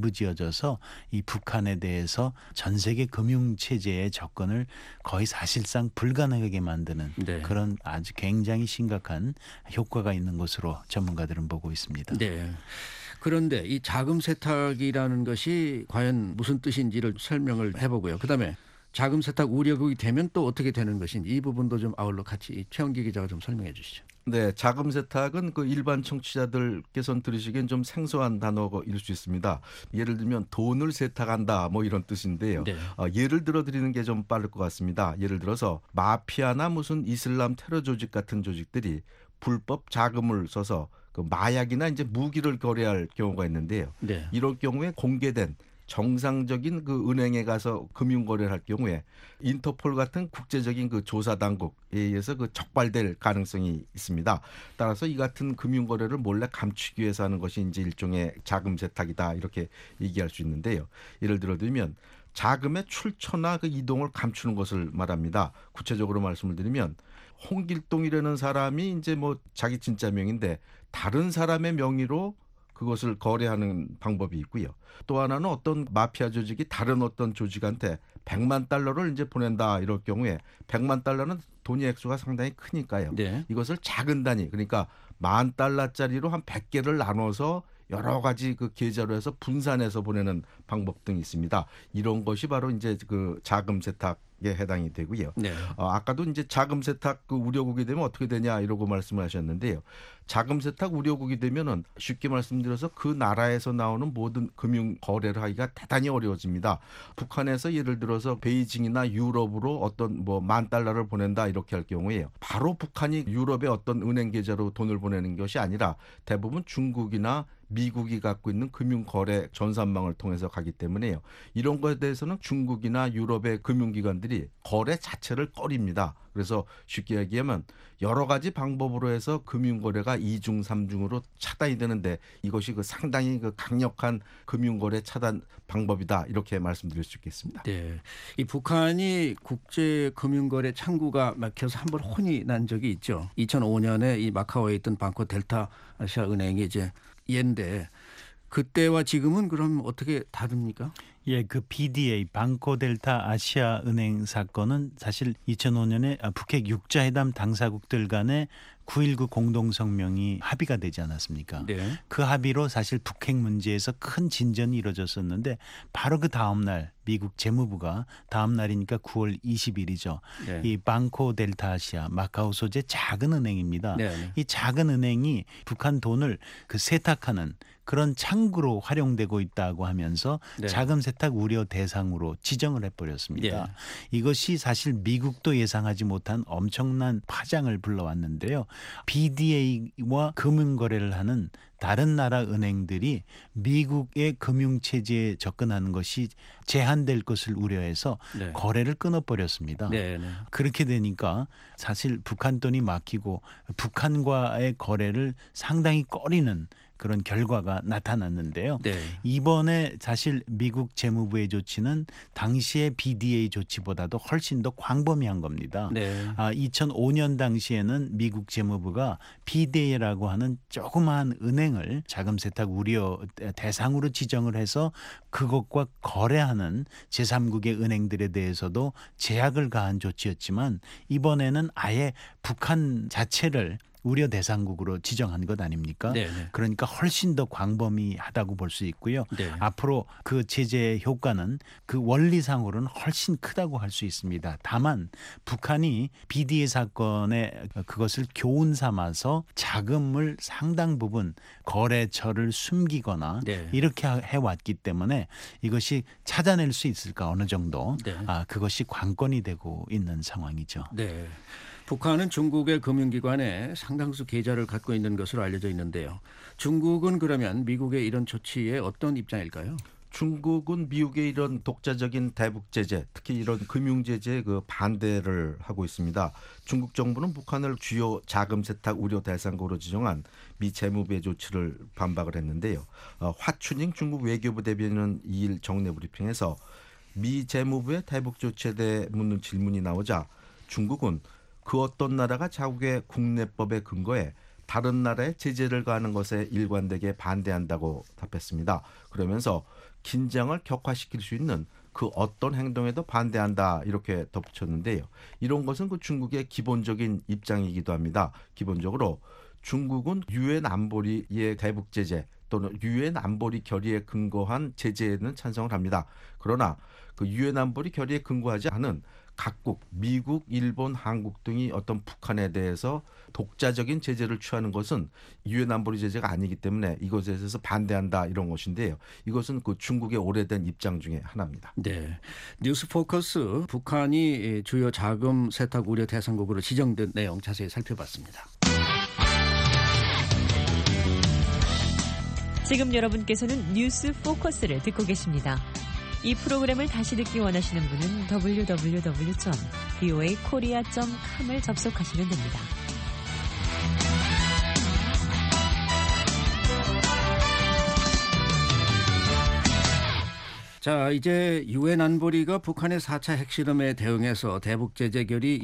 결부지어져서 이 북한에 대해서 전 세계 금융 체제의 접근을 거의 사실상 불가능하게 만드는 네. 그런 아주 굉장히 심각한 효과가 있는 것으로 전문가들은 보고 있습니다. 네. 그런데 이 자금 세탁이라는 것이 과연 무슨 뜻인지를 설명을 해보고요. 그다음에 자금 세탁 우려국이 되면 또 어떻게 되는 것인지 이 부분도 좀 아울러 같이 최영기 기자가 좀 설명해 주시죠. 네, 자금 세탁은 그 일반 청취자들께서는 들으시기엔 좀 생소한 단어일 수 있습니다. 예를 들면 돈을 세탁한다 뭐 이런 뜻인데요. 네. 예를 들어 드리는 게 좀 빠를 것 같습니다. 예를 들어서 마피아나 무슨 이슬람 테러 조직 같은 조직들이 불법 자금을 써서 그 마약이나 이제 무기를 거래할 경우가 있는데요. 네. 이럴 경우에 공개된 정상적인 그 은행에 가서 금융 거래를 할 경우에 인터폴 같은 국제적인 그 조사 당국에 의해서 그 적발될 가능성이 있습니다. 따라서 이 같은 금융 거래를 몰래 감추기 위해서 하는 것이 이제 일종의 자금 세탁이다 이렇게 얘기할 수 있는데요. 예를 들어 들면 자금의 출처나 그 이동을 감추는 것을 말합니다. 구체적으로 말씀을 드리면 홍길동이라는 사람이 이제 뭐 자기 진짜 명인데 다른 사람의 명의로 그것을 거래하는 방법이 있고요. 또 하나는 어떤 마피아 조직이 다른 어떤 조직한테 100만 달러를 이제 보낸다 이럴 경우에 100만 달러는 돈의 액수가 상당히 크니까요. 네. 이것을 작은 단위 그러니까 10,000달러짜리로 한 100개를 나눠서 여러 가지 그 계좌로 해서 분산해서 보내는 방법 등이 있습니다. 이런 것이 바로 이제 그 자금 세탁 에 해당이 되고요. 네. 아까도 이제 자금 세탁 그 우려국이 되면 어떻게 되냐 이러고 말씀을 하셨는데요. 자금 세탁 우려국이 되면은 쉽게 말씀드려서 그 나라에서 나오는 모든 금융 거래를 하기가 대단히 어려워집니다. 북한에서 예를 들어서 베이징이나 유럽으로 어떤 뭐 10,000달러를 보낸다 이렇게 할 경우에요. 바로 북한이 유럽의 어떤 은행 계좌로 돈을 보내는 것이 아니라 대부분 중국이나 미국이 갖고 있는 금융거래 전산망을 통해서 가기 때문에요. 이런 것에 대해서는 중국이나 유럽의 금융기관들이 거래 자체를 꺼립니다. 그래서 쉽게 얘기하면 여러 가지 방법으로 해서 금융거래가 2중, 3중으로 차단이 되는데 이것이 그 상당히 그 강력한 금융거래 차단 방법이다. 이렇게 말씀드릴 수 있겠습니다. 네. 이 북한이 국제금융거래 창구가 막혀서 한번 혼이 난 적이 있죠. 2005년에 이 마카오에 있던 방코 델타 아시아 은행이 이제 얘인데 그때와 지금은 그럼 어떻게 다릅니까? 예, 그 BDA 방코 델타 아시아 은행 사건은 사실 2005년에 북핵 육자회담 당사국들 간의 9.19 공동성명이 합의가 되지 않았습니까? 네. 그 합의로 사실 북핵 문제에서 큰 진전이 이루어졌었는데 바로 그 다음 날 미국 재무부가 다음 날이니까 9월 20일이죠. 네. 이 방코 델타 아시아 마카오 소재 작은 은행입니다. 네. 이 작은 은행이 북한 돈을 그 세탁하는 그런 창구로 활용되고 있다고 하면서 네. 자금 세탁 우려 대상으로 지정을 해버렸습니다. 네. 이것이 사실 미국도 예상하지 못한 엄청난 파장을 불러왔는데요. BDA와 금융거래를 하는 다른 나라 은행들이 미국의 금융체제에 접근하는 것이 제한될 것을 우려해서 네. 거래를 끊어버렸습니다. 네. 네. 그렇게 되니까 사실 북한 돈이 막히고 북한과의 거래를 상당히 꺼리는 그런 결과가 나타났는데요. 네. 이번에 사실 미국 재무부의 조치는 당시의 BDA 조치보다도 훨씬 더 광범위한 겁니다. 네. 2005년 당시에는 미국 재무부가 BDA라고 하는 조그마한 은행을 자금 세탁 우려 대상으로 지정을 해서 그것과 거래하는 제3국의 은행들에 대해서도 제약을 가한 조치였지만 이번에는 아예 북한 자체를 우려 대상국으로 지정한 것 아닙니까? 네네. 그러니까 훨씬 더 광범위하다고 볼 수 있고요. 네. 앞으로 그 제재의 효과는 그 원리상으로는 훨씬 크다고 할 수 있습니다. 다만 북한이 BDA 사건에 그것을 교훈 삼아서 자금을 상당 부분 거래처를 숨기거나 네. 이렇게 해왔기 때문에 이것이 찾아낼 수 있을까 어느 정도 네. 그것이 관건이 되고 있는 상황이죠. 네. 북한은 중국의 금융기관에 상당수 계좌를 갖고 있는 것으로 알려져 있는데요. 중국은 그러면 미국의 이런 조치에 어떤 입장일까요? 중국은 미국의 이런 독자적인 대북 제재, 특히 이런 금융 제재에 그 반대를 하고 있습니다. 중국 정부는 북한을 주요 자금 세탁 우려 대상국으로 지정한 미 재무부의 조치를 반박을 했는데요. 화춘잉 중국 외교부 대변인은 2일 정례 브리핑에서 미 재무부의 대북 조치에 대해 묻는 질문이 나오자 중국은 그 어떤 나라가 자국의 국내법에 근거해 다른 나라에 제재를 가하는 것에 일관되게 반대한다고 답했습니다. 그러면서 긴장을 격화시킬 수 있는 그 어떤 행동에도 반대한다 이렇게 덧붙였는데요. 이런 것은 그 중국의 기본적인 입장이기도 합니다. 기본적으로 중국은 유엔 안보리의 대북 제재 또는 유엔 안보리 결의에 근거한 제재에는 찬성을 합니다. 그러나 그 유엔 안보리 결의에 근거하지 않은 각국 미국, 일본, 한국 등이 어떤 북한에 대해서 독자적인 제재를 취하는 것은 유엔 안보리 제재가 아니기 때문에 이것에 대해서 반대한다 이런 것인데요. 이것은 그 중국의 오래된 입장 중에 하나입니다. 네. 뉴스 포커스 북한이 주요 자금 세탁 우려 대상국으로 지정된 내용 자세히 살펴봤습니다. 지금 여러분께서는 뉴스 포커스를 듣고 계십니다. 이 프로그램을 다시 듣기 원하시는 분은 www.voakorea.com을 접속하시면 됩니다. 자, 이제 유엔 안보리가 북한의 4차 핵실험에 대응해서 대북 제재 결의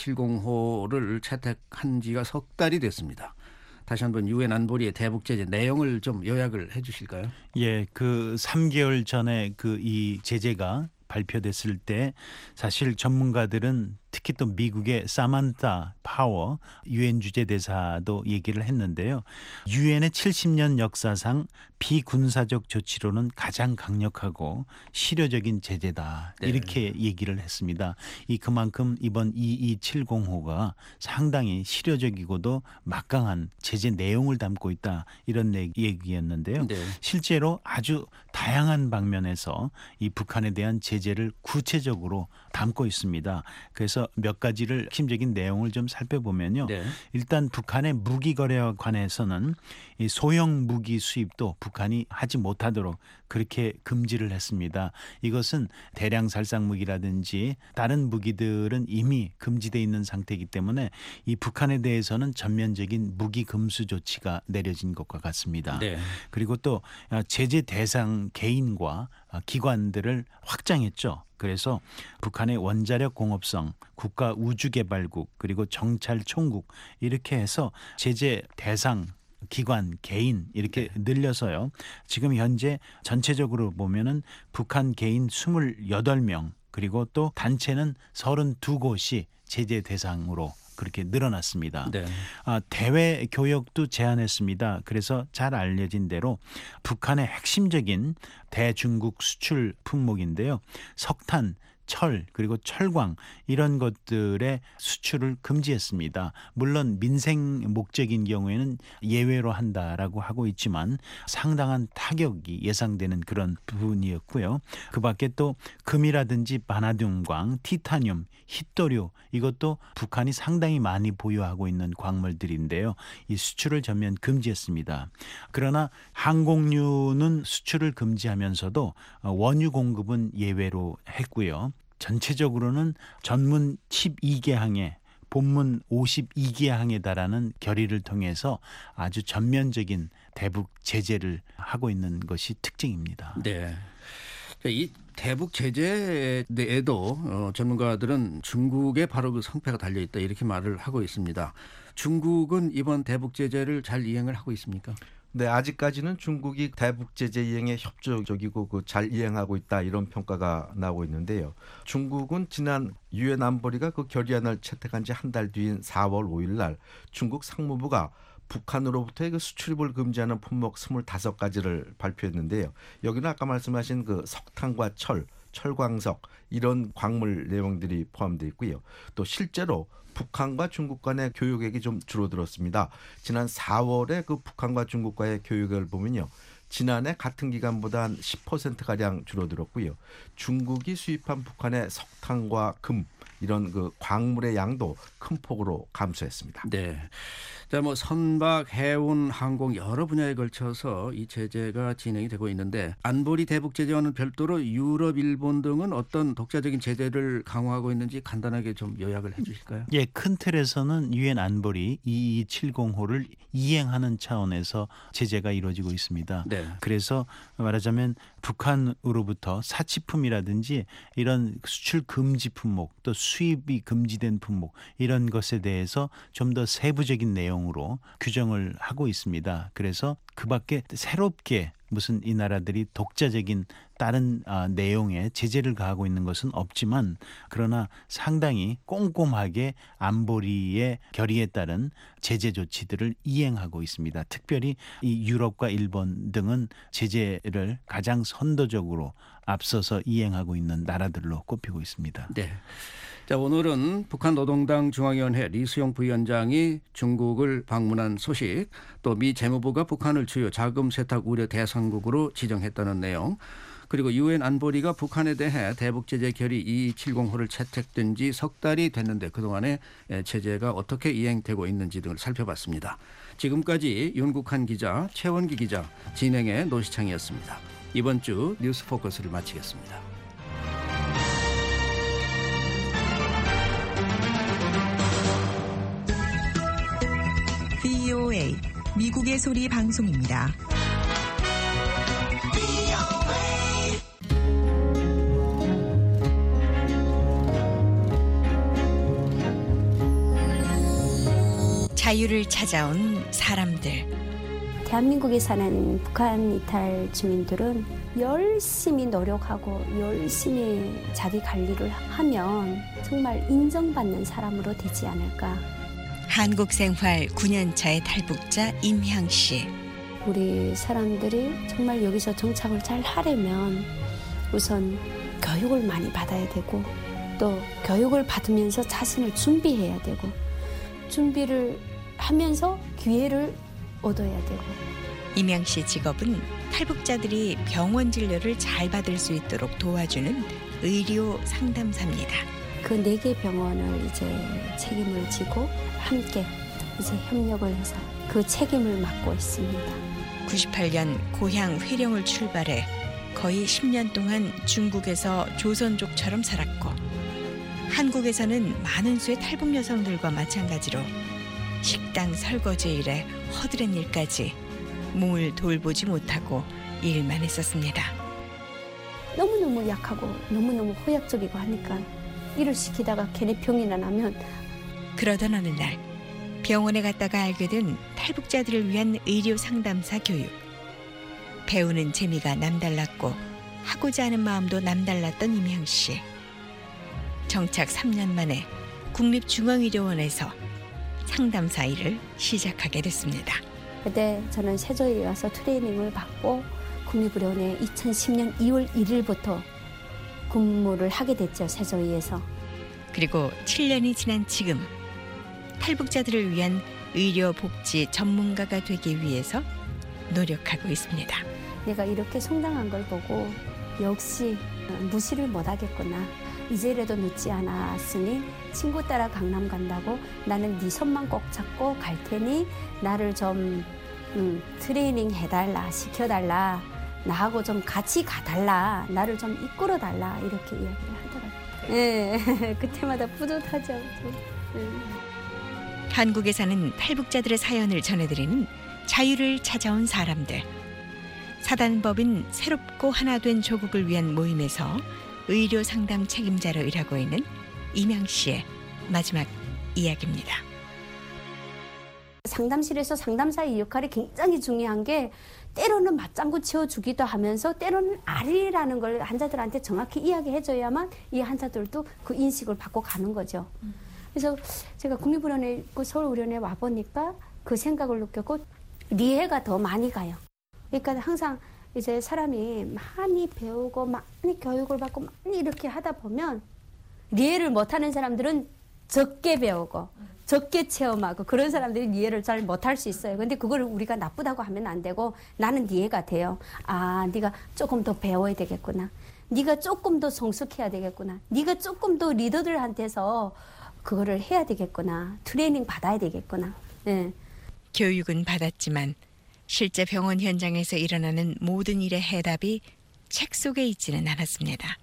2270호를 채택한 지가 석 달이 됐습니다. 다시 한번 유엔 안보리의 대북 제재 내용을 좀 요약을 해 주실까요? 예, 그 3개월 전에 그 이 제재가 발표됐을 때 사실 전문가들은 특히 또 미국의 사만타 파워 유엔 주재 대사도 얘기를 했는데요. 유엔의 70년 역사상 비군사적 조치로는 가장 강력하고 실효적인 제재다. 네. 이렇게 얘기를 했습니다. 그만큼 이번 2270호가 상당히 실효적이고도 막강한 제재 내용을 담고 있다. 이런 얘기였는데요. 네. 실제로 아주 다양한 방면에서 이 북한에 대한 제재를 구체적으로 담고 있습니다. 그래서 몇 가지를 핵심적인 내용을 좀 살펴보면요. 네. 일단 북한의 무기 거래와 관해서는 이 소형 무기 수입도 북한이 하지 못하도록 그렇게 금지를 했습니다. 이것은 대량 살상 무기라든지 다른 무기들은 이미 금지되어 있는 상태이기 때문에 이 북한에 대해서는 전면적인 무기 금수 조치가 내려진 것과 같습니다. 네. 그리고 또 제재 대상 개인과 기관들을 확장했죠. 그래서 북한의 원자력 공업성, 국가 우주개발국, 그리고 정찰총국 이렇게 해서 제재 대상 기관, 개인 이렇게 늘려서요. 지금 현재 전체적으로 보면은 북한 개인 28명 그리고 또 단체는 32곳이 제재 대상으로 그렇게 늘어났습니다. 네. 대외 교역도 제한했습니다. 그래서 잘 알려진 대로 북한의 핵심적인 대중국 수출 품목인데요. 석탄, 철 그리고 철광 이런 것들의 수출을 금지했습니다. 물론 민생 목적인 경우에는 예외로 한다라고 하고 있지만 상당한 타격이 예상되는 그런 부분이었고요. 그 밖에 또 금이라든지 바나듐광, 티타늄, 힛도류 이것도 북한이 상당히 많이 보유하고 있는 광물들인데요. 이 수출을 전면 금지했습니다. 그러나 항공유는 수출을 금지하면서도 원유 공급은 예외로 했고요. 전체적으로는 전문 12개 항에 본문 52개 항에 달하는 결의를 통해서 아주 전면적인 대북 제재를 하고 있는 것이 특징입니다. 네. 이 대북 제재에도 전문가들은 중국에 바로 그 성패가 달려 있다 이렇게 말을 하고 있습니다. 중국은 이번 대북 제재를 잘 이행을 하고 있습니까? 네, 아직까지는 중국이 대북 제재 이행에 협조적이고 잘 이행하고 있다 이런 평가가 나오고 있는데요. 중국은 지난 유엔 안보리가 그 결의안을 채택한 지 한 달 뒤인 4월 5일 날 중국 상무부가 북한으로부터의 그 수출입을 금지하는 품목 25가지를 발표했는데요. 여기는 아까 말씀하신 그 석탄과 철광석 이런 광물 내용들이 포함되어 있고요. 또 실제로 북한과 중국 간의 교역액이 좀 줄어들었습니다. 지난 4월에 그 북한과 중국과의 교역을 보면요. 지난해 같은 기간보다 한 10%가량 줄어들었고요. 중국이 수입한 북한의 석탄과 금 이런 그 광물의 양도 큰 폭으로 감소했습니다. 네. 자, 뭐 선박, 해운, 항공 여러 분야에 걸쳐서 이 제재가 진행이 되고 있는데 안보리 대북 제재와는 별도로 유럽, 일본 등은 어떤 독자적인 제재를 강화하고 있는지 간단하게 좀 요약을 해 주실까요? 예, 큰 틀에서는 유엔 안보리 2270호를 이행하는 차원에서 제재가 이루어지고 있습니다. 네. 그래서 말하자면 북한으로부터 사치품이라든지 이런 수출 금지 품목 또 수입이 금지된 품목 이런 것에 대해서 좀 더 세부적인 내용으로 규정을 하고 있습니다. 그래서 그 밖에 새롭게 무슨 이 나라들이 독자적인 다른 내용의 제재를 가하고 있는 것은 없지만 그러나 상당히 꼼꼼하게 안보리의 결의에 따른 제재 조치들을 이행하고 있습니다. 특별히 이 유럽과 일본 등은 제재를 가장 선도적으로 앞서서 이행하고 있는 나라들로 꼽히고 있습니다. 네. 자, 오늘은 북한 노동당 중앙위원회 리수용 부위원장이 중국을 방문한 소식, 또 미 재무부가 북한을 주요 자금 세탁 우려 대상국으로 지정했다는 내용, 그리고 유엔 안보리가 북한에 대해 대북 제재 결의 2270호를 채택된 지 석 달이 됐는데 그동안에 제재가 어떻게 이행되고 있는지 등을 살펴봤습니다. 지금까지 윤국한 기자, 최원기 기자, 진행의 노시창이었습니다. 이번 주 뉴스 포커스를 마치겠습니다. VOA 미국의 소리 방송입니다. 자유를 찾아온 사람들. 대한민국에 사는 북한 이탈 주민들은 열심히 노력하고 열심히 자기 관리를 하면 정말 인정받는 사람으로 되지 않을까. 한국 생활 9년차의 탈북자 임향 씨. 우리 사람들이 정말 여기서 정착을 잘 하려면 우선 교육을 많이 받아야 되고 또 교육을 받으면서 자신을 준비해야 되고 준비를 하면서 기회를 얻어야 되고. 임향 씨 직업은 탈북자들이 병원 진료를 잘 받을 수 있도록 도와주는 의료 상담사입니다. 그 4개 병원을 이제 책임을 지고 함께 이제 협력을 해서 그 책임을 맡고 있습니다. 98년 고향 회령을 출발해 거의 10년 동안 중국에서 조선족처럼 살았고 한국에서는 많은 수의 탈북 여성들과 마찬가지로 식당 설거지 일에 허드렛 일까지 몸을 돌보지 못하고 일만 했었습니다. 너무너무 약하고 너무너무 허약적이고 하니까 일을 시키다가 괜히 병이나 나면. 그러던 어느 날 병원에 갔다가 알게 된 탈북자들을 위한 의료 상담사 교육. 배우는 재미가 남달랐고 하고자 하는 마음도 남달랐던 임향 씨. 정착 3년 만에 국립중앙의료원에서 상담사 일을 시작하게 됐습니다. 그때 저는 세조에 와서 트레이닝을 받고 국립의료원에 2010년 2월 1일부터 근무를 하게 됐죠. 세조의에서. 그리고 7년이 지난 지금 탈북자들을 위한 의료복지 전문가가 되기 위해서 노력하고 있습니다. 내가 이렇게 성장한 걸 보고 역시 무시를 못하겠구나. 이제라도 늦지 않았으니 친구 따라 강남 간다고 나는 네 손만 꼭 잡고 갈 테니 나를 좀 트레이닝 해달라, 시켜달라, 나하고 좀 같이 가달라, 나를 좀 이끌어달라 이렇게 이야기를 하더라고요. 네, 그때마다 뿌듯하죠. 한국에 사는 탈북자들의 사연을 전해드리는 자유를 찾아온 사람들. 사단법인 새롭고 하나 된 조국을 위한 모임에서 의료 상담 책임자로 일하고 있는 임향 씨의 마지막 이야기입니다. 상담실에서 상담사의 역할이 굉장히 중요한 게 때로는 맞장구 치워주기도 하면서 때로는 아리라는 걸 환자들한테 정확히 이야기해줘야만 이 환자들도 그 인식을 받고 가는 거죠. 그래서 제가 국립의료원에 있고 서울의료원에 와보니까 그 생각을 느꼈고 리해가 더 많이 가요. 그러니까 항상 이제 사람이 많이 배우고 많이 교육을 받고 많이 이렇게 하다 보면 리해를 못하는 사람들은 적게 배우고 적게 체험하고 그런 사람들이 이해를 잘 못할 수 있어요. 근데 그걸 우리가 나쁘다고 하면 안 되고 나는 이해가 돼요. 아, 네가 조금 더 배워야 되겠구나. 네가 조금 더 성숙해야 되겠구나. 네가 조금 더 리더들한테서 그거를 해야 되겠구나. 트레이닝 받아야 되겠구나. 네. 교육은 받았지만 실제 병원 현장에서 일어나는 모든 일의 해답이 책 속에 있지는 않았습니다.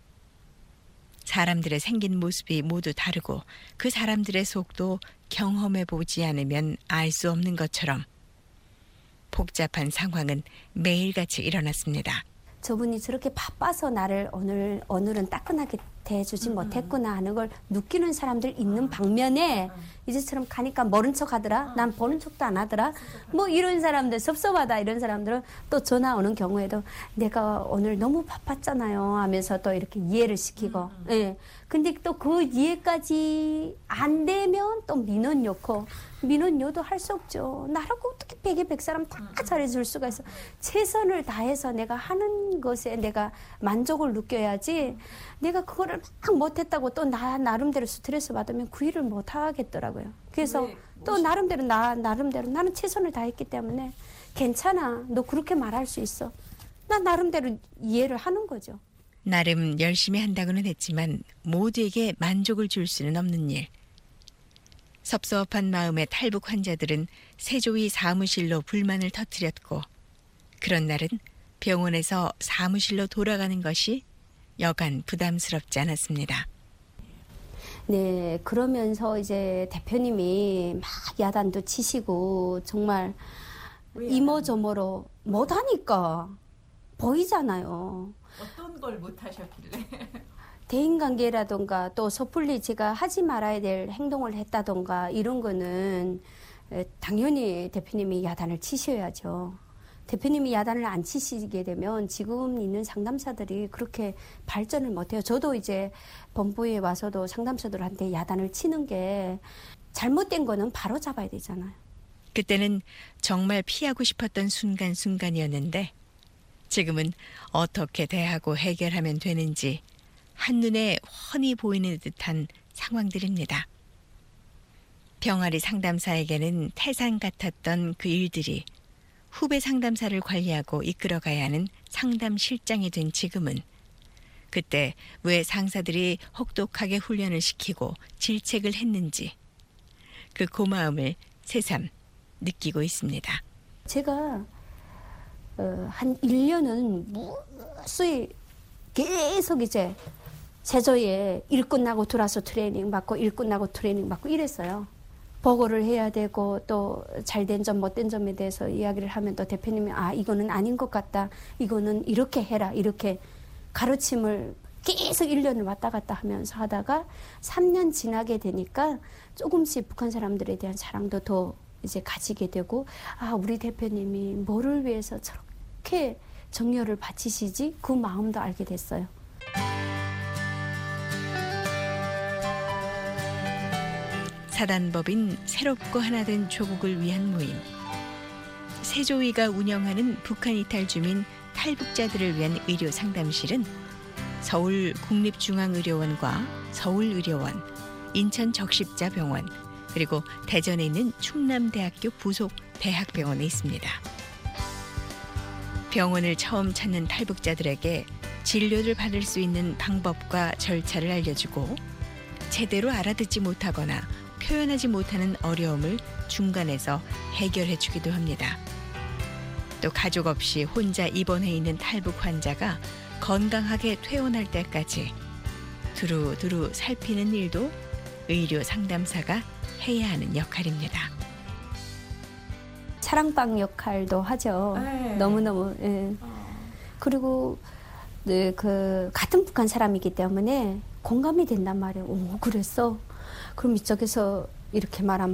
사람들의 생긴 모습이 모두 다르고 그 사람들의 속도 경험해 보지 않으면 알 수 없는 것처럼 복잡한 상황은 매일같이 일어났습니다. 저분이 저렇게 바빠서 나를 오늘은 따끈하게 대해주지 못했구나 하는 걸 느끼는 사람들 있는 방면에 이제처럼 가니까 모른 척 하더라. 난 보는 척도 안 하더라. 뭐 이런 사람들 섭섭하다 이런 사람들은 또 전화 오는 경우에도 내가 오늘 너무 바빴잖아요 하면서 또 이렇게 이해를 시키고 예. 근데 또 그 이해까지 안 되면 또 민원 넣고 민원요도 할 수 없죠. 나라고 어떻게 100에 100사람 다 잘해줄 수가 있어. 최선을 다해서 내가 하는 것에 내가 만족을 느껴야지 내가 그거를 막 못했다고 또 나름대로 스트레스 받으면 그 일을 못 하겠더라고요. 그래서 또 나름대로 나는 최선을 다했기 때문에 괜찮아. 너 그렇게 말할 수 있어. 나 나름대로 이해를 하는 거죠. 나름 열심히 한다고는 했지만 모두에게 만족을 줄 수는 없는 일. 섭섭한 마음의 탈북 환자들은 세조위 사무실로 불만을 터뜨렸고 그런 날은 병원에서 사무실로 돌아가는 것이 여간 부담스럽지 않았습니다. 네, 그러면서 이제 대표님이 막 야단도 치시고 정말 이모저모로 못하니까 보이잖아요. 어떤 걸 못하셨길래? 대인관계라던가 또 섣불리 제가 하지 말아야 될 행동을 했다던가 이런 거는 당연히 대표님이 야단을 치셔야죠. 대표님이 야단을 안 치시게 되면 지금 있는 상담사들이 그렇게 발전을 못해요. 저도 이제 본부에 와서도 상담사들한테 야단을 치는 게 잘못된 거는 바로 잡아야 되잖아요. 그때는 정말 피하고 싶었던 순간순간이었는데 지금은 어떻게 대하고 해결하면 되는지 한눈에 훤히 보이는 듯한 상황들입니다. 병아리 상담사에게는 태산 같았던 그 일들이 후배 상담사를 관리하고 이끌어가야 하는 상담실장이 된 지금은 그때 왜 상사들이 혹독하게 훈련을 시키고 질책을 했는지 그 고마움을 새삼 느끼고 있습니다. 제가 한 1년은 무수히 계속 이제 세조에 일 끝나고 들어와서 트레이닝 받고 일 끝나고 트레이닝 받고 이랬어요. 보고를 해야 되고 또 잘된 점 못된 점에 대해서 이야기를 하면 또 대표님이 아 이거는 아닌 것 같다. 이거는 이렇게 해라. 이렇게 가르침을 계속 1년을 왔다 갔다 하면서 하다가 3년 지나게 되니까 조금씩 북한 사람들에 대한 사랑도 더 이제 가지게 되고 아 우리 대표님이 뭐를 위해서 저렇게 정열을 바치시지? 그 마음도 알게 됐어요. 사단법인 새롭고 하나된 조국을 위한 모임. 세조위가 운영하는 북한 이탈 주민 탈북자들을 위한 의료 상담실은 서울 국립중앙의료원과 서울의료원, 인천적십자병원, 그리고 대전에 있는 충남대학교 부속 대학병원에 있습니다. 병원을 처음 찾는 탈북자들에게 진료를 받을 수 있는 방법과 절차를 알려주고 제대로 알아듣지 못하거나 표현하지 못하는 어려움을 중간에서 해결해 주기도 합니다. 또 가족 없이 혼자 입원해 있는 탈북 환자가 건강하게 퇴원할 때까지 두루두루 살피는 일도 의료 상담사가 해야 하는 역할입니다. 사랑방 역할도 하죠. 네. 너무너무. 예. 그리고 네, 같은 북한 사람이기 때문에 공감이 된단 말이에요. 오, 그랬어? 그럼 이쪽에서 이렇게 말하면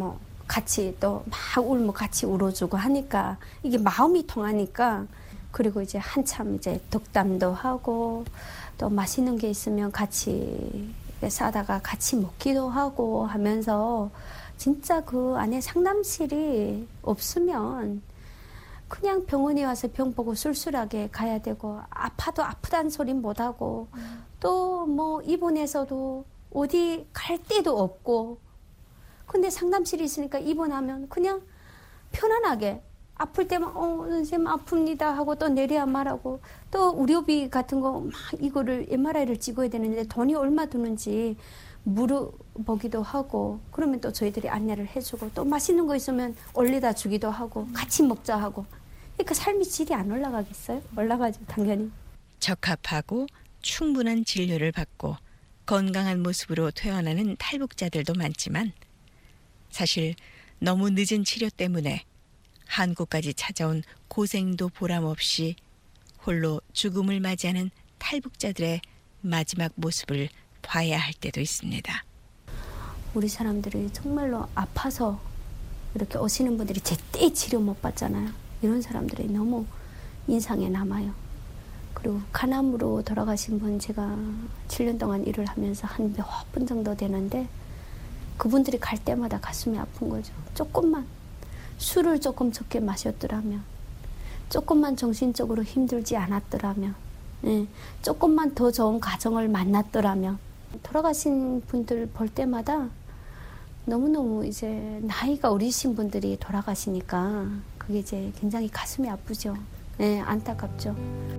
같이 또 막 울면 같이 울어주고 하니까 이게 마음이 통하니까 그리고 이제 한참 이제 덕담도 하고 또 맛있는 게 있으면 같이 싸다가 같이 먹기도 하고 하면서 진짜 그 안에 상담실이 없으면 그냥 병원에 와서 병 보고 쓸쓸하게 가야 되고 아파도 아프다는 소리 못 하고 또 뭐 입원해서도 어디 갈 데도 없고 근데 상담실이 있으니까 입원하면 그냥 편안하게 아플 때만 선생님 아픕니다 하고 또 내려야 말하고 또 의료비 같은 거 막 이거를 MRI를 찍어야 되는데 돈이 얼마 드는지 물어보기도 하고 그러면 또 저희들이 안내를 해주고 또 맛있는 거 있으면 올려다 주기도 하고 같이 먹자 하고 그러니까 삶의 질이 안 올라가겠어요? 올라가죠 당연히. 적합하고 충분한 진료를 받고 건강한 모습으로 퇴원하는 탈북자들도 많지만 사실 너무 늦은 치료 때문에 한국까지 찾아온 고생도 보람없이 홀로 죽음을 맞이하는 탈북자들의 마지막 모습을 봐야 할 때도 있습니다. 우리 사람들이 정말로 아파서 이렇게 오시는 분들이 제때 치료 못 받잖아요. 이런 사람들이 너무 인상에 남아요. 그리고 간암으로 돌아가신 분 제가 7년 동안 일을 하면서 한 몇 분 정도 되는데 그분들이 갈 때마다 가슴이 아픈 거죠. 조금만 술을 조금 적게 마셨더라면 조금만 정신적으로 힘들지 않았더라면 조금만 더 좋은 가정을 만났더라면 돌아가신 분들 볼 때마다 너무너무 이제 나이가 어리신 분들이 돌아가시니까 그게 이제 굉장히 가슴이 아프죠. 안타깝죠.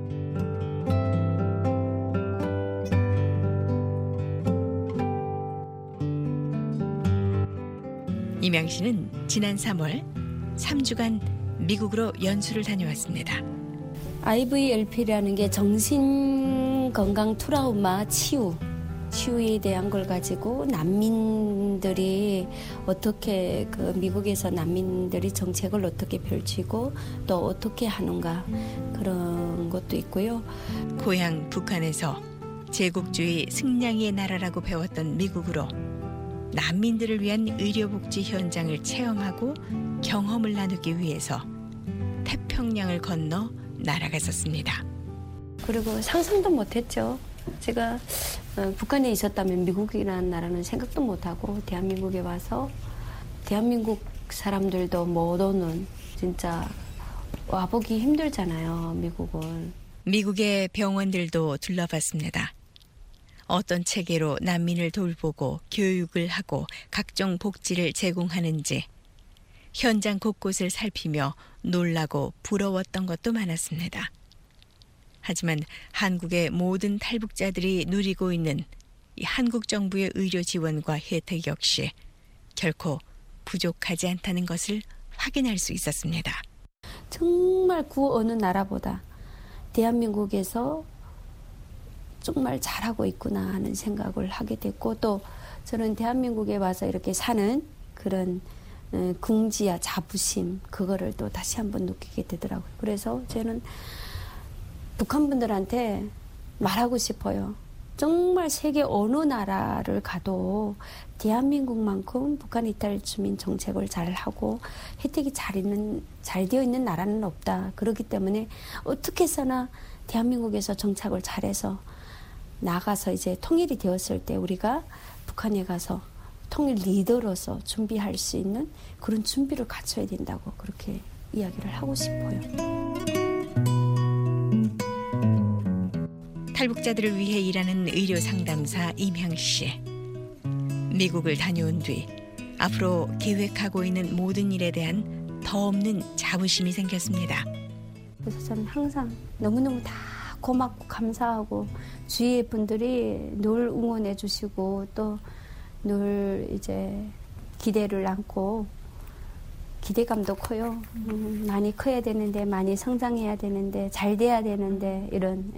이명 씨는 지난 3월 3주간 미국으로 연수를 다녀왔습니다. IVLP라는 게 정신건강 트라우마 치유에 대한 걸 가지고 난민들이 어떻게 그 미국에서 난민들이 정책을 어떻게 펼치고 또 어떻게 하는가 그런 것도 있고요. 고향 북한에서 제국주의 승냥이의 나라라고 배웠던 미국으로 난민들을 위한 의료복지 현장을 체험하고 경험을 나누기 위해서 태평양을 건너 날아갔었습니다. 그리고 상상도 못했죠. 제가 북한에 있었다면 미국이라는 나라는 생각도 못하고 대한민국에 와서 대한민국 사람들도 못 오는 진짜 와보기 힘들잖아요. 미국은. 미국의 병원들도 둘러봤습니다. 어떤 체계로 난민을 돌보고 교육을 하고 각종 복지를 제공하는지 현장 곳곳을 살피며 놀라고 부러웠던 것도 많았습니다. 하지만 한국의 모든 탈북자들이 누리고 있는 이 한국 정부의 의료 지원과 혜택 역시 결코 부족하지 않다는 것을 확인할 수 있었습니다. 정말 그 어느 나라보다 대한민국에서 정말 잘하고 있구나 하는 생각을 하게 됐고 또 저는 대한민국에 와서 이렇게 사는 그런 긍지와 자부심 그거를 또 다시 한번 느끼게 되더라고요. 그래서 저는 북한 분들한테 말하고 싶어요. 정말 세계 어느 나라를 가도 대한민국만큼 북한 이탈 주민 정책을 잘하고 혜택이 잘 되어 있는 나라는 없다. 그렇기 때문에 어떻게 해서나 대한민국에서 정착을 잘해서 나가서 이제 통일이 되었을 때 우리가 북한에 가서 통일 리더로서 준비할 수 있는 그런 준비를 갖춰야 된다고 그렇게 이야기를 하고 싶어요. 탈북자들을 위해 일하는 의료 상담사 임향 씨. 미국을 다녀온 뒤 앞으로 계획하고 있는 모든 일에 대한 더 없는 자부심이 생겼습니다. 그래서 저는 항상 너무너무 다 고맙고 감사하고 주위의 분들이 늘 응원해 주시고 또 늘 이제 기대를 안고 기대감도 커요. 많이 커야 되는데 많이 성장해야 되는데 잘 돼야 되는데 이런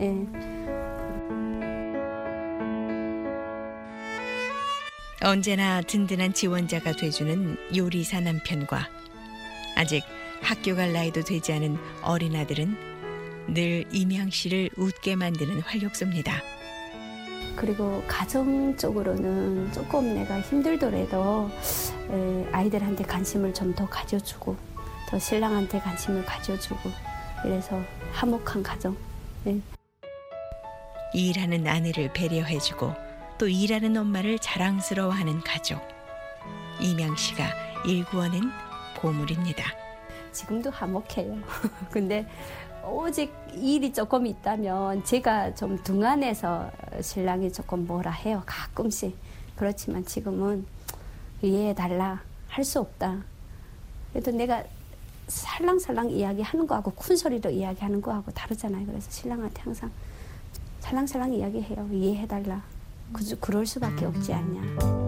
언제나 든든한 지원자가 돼주는 요리사 남편과 아직 학교 갈 나이도 되지 않은 어린아들은 늘 임향 씨를 웃게 만드는 활력소입니다. 그리고 가정적으로는 조금 내가 힘들더라도 아이들한테 관심을 좀 더 가져주고 또 신랑한테 관심을 가져주고 이래서 화목한 가정. 네. 일하는 아내를 배려해주고 또 일하는 엄마를 자랑스러워하는 가족. 이명 씨가 일구어낸 보물입니다. 지금도 화목해요. 근데 오직 일이 조금 있다면 제가 좀 등한해서 신랑이 조금 뭐라 해요. 가끔씩. 그렇지만 지금은 이해해달라. 할 수 없다. 그래도 내가 살랑살랑 이야기하는 거하고 큰 소리로 이야기하는 거하고 다르잖아요. 그래서 신랑한테 항상 살랑살랑 이야기해요. 이해해달라. 그럴 수밖에 없지 않냐.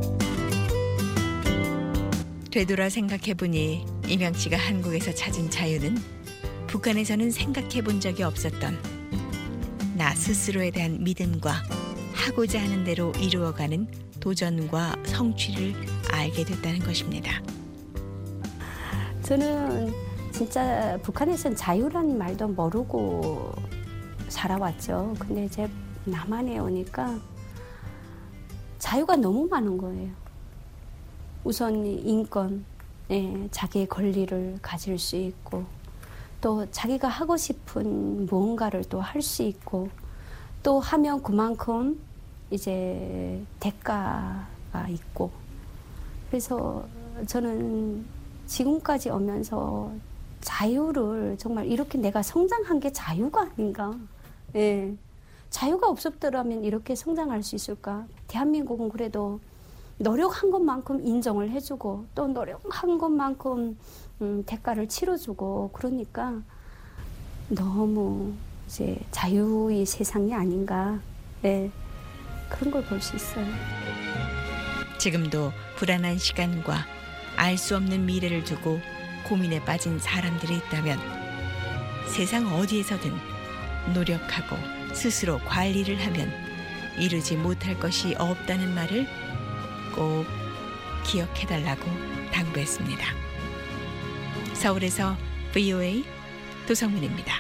되돌아 생각해보니 이명 씨가 한국에서 찾은 자유는 북한에서는 생각해본 적이 없었던 나 스스로에 대한 믿음과 하고자 하는 대로 이루어가는 도전과 성취를 알게 됐다는 것입니다. 저는 진짜 북한에서는 자유라는 말도 모르고 살아왔죠. 근데 이제 남한에 오니까 자유가 너무 많은 거예요. 우선 인권, 자기의 권리를 가질 수 있고 또 자기가 하고 싶은 무언가를 또 할 수 있고 또 하면 그만큼 이제 대가가 있고 그래서 저는 지금까지 오면서 자유를 정말 이렇게 내가 성장한 게 자유가 아닌가. 예. 자유가 없었더라면 이렇게 성장할 수 있을까. 대한민국은 그래도 노력한 것만큼 인정을 해주고 또 노력한 것만큼 대가를 치러주고 그러니까 너무 이제 자유의 세상이 아닌가. 예. 그런 걸 볼 수 있어요. 지금도 불안한 시간과 알 수 없는 미래를 두고 고민에 빠진 사람들이 있다면 세상 어디에서든 노력하고 스스로 관리를 하면 이루지 못할 것이 없다는 말을 꼭 기억해달라고 당부했습니다. 서울에서 VOA 도성문입니다.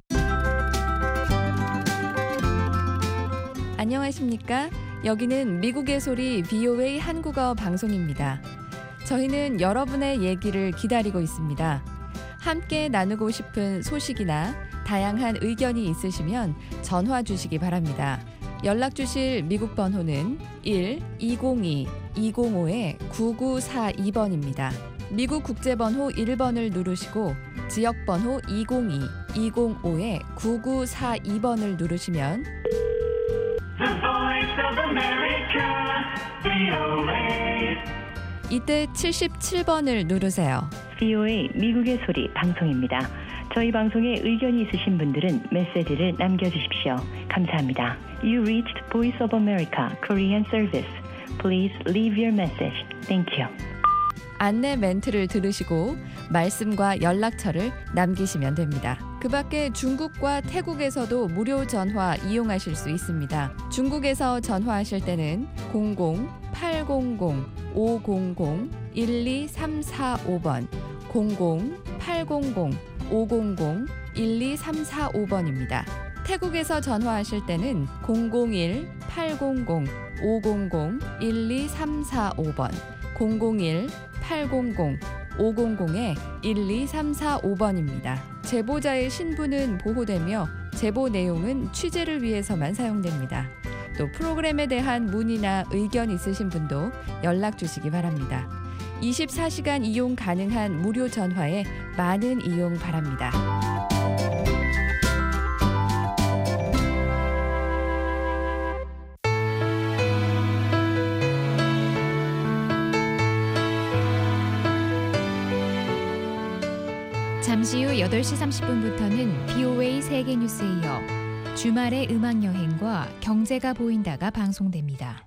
안녕하십니까? 여기는 미국의 소리 VOA 한국어 방송입니다. 저희는 여러분의 얘기를 기다리고 있습니다. 함께 나누고 싶은 소식이나 다양한 의견이 있으시면 전화 주시기 바랍니다. 연락 주실 미국 번호는 1-202-205-9942번입니다. 미국 국제번호 1번을 누르시고 지역번호 202-205-9942번을 누르시면 이때 77번을 누르세요. VOA 미국의 소리 방송입니다. 저희 방송에 의견이 있으신 분들은 메시지를 남겨주십시오. 감사합니다. You reached Voice of America Korean Service. Please leave your message. Thank you. 안내 멘트를 들으시고 말씀과 연락처를 남기시면 됩니다. 그 밖에 중국과 태국에서도 무료 전화 이용하실 수 있습니다. 중국에서 전화하실 때는 00-800-500-12345번 00-800-500-12345번입니다. 태국에서 전화하실 때는 001-800-500-12345번 001-800-500-12345번입니다. 제보자의 신분은 보호되며 제보 내용은 취재를 위해서만 사용됩니다. 또 프로그램에 대한 문의나 의견 있으신 분도 연락 주시기 바랍니다. 24시간 이용 가능한 무료 전화에 많은 이용 바랍니다. 잠시 후 8시 30분부터는 VOA 세계뉴스에 이어 주말의 음악여행과 경제가 보인다가 방송됩니다.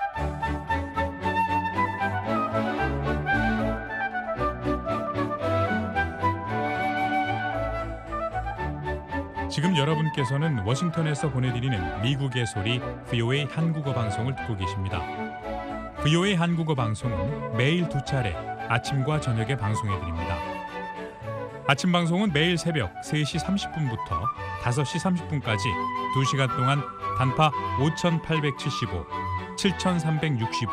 지금 여러분께서는 워싱턴에서 보내드리는 미국의 소리 VOA 한국어 방송을 듣고 계십니다. VOA 한국어 방송은 매일 2차례 아침과 저녁에 방송해드립니다. 아침 방송은 매일 새벽 3시 30분부터 5시 30분까지 2시간 동안 단파 5875, 7365,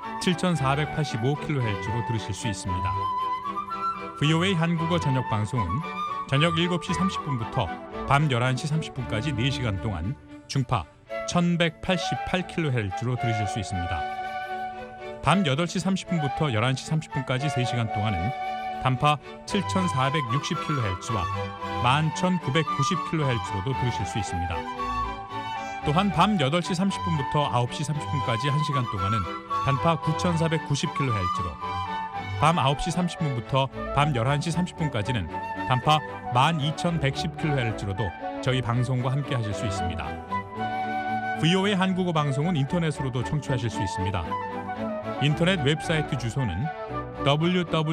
7485kHz로 들으실 수 있습니다. VOA 한국어 저녁 방송은 저녁 7시 30분부터 밤 11시 30분까지 4시간 동안 중파 1188kHz로 들으실 수 있습니다. 밤 8시 30분부터 11시 30분까지 3시간 동안은 단파 7460kHz와 11990kHz로도 들으실 수 있습니다. 또한 밤 8시 30분부터 9시 30분까지 1시간 동안은 단파 9490kHz로, 밤 9시 30분부터 밤 11시 30분까지는 단파 12110kHz로도 저희 방송과 함께 하실 수 있습니다. VOA 한국어 방송은 인터넷으로도 청취하실 수 있습니다. 인터넷 웹사이트 주소는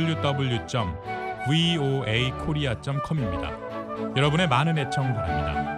www.voakorea.com입니다. 여러분의 많은 애청 바랍니다.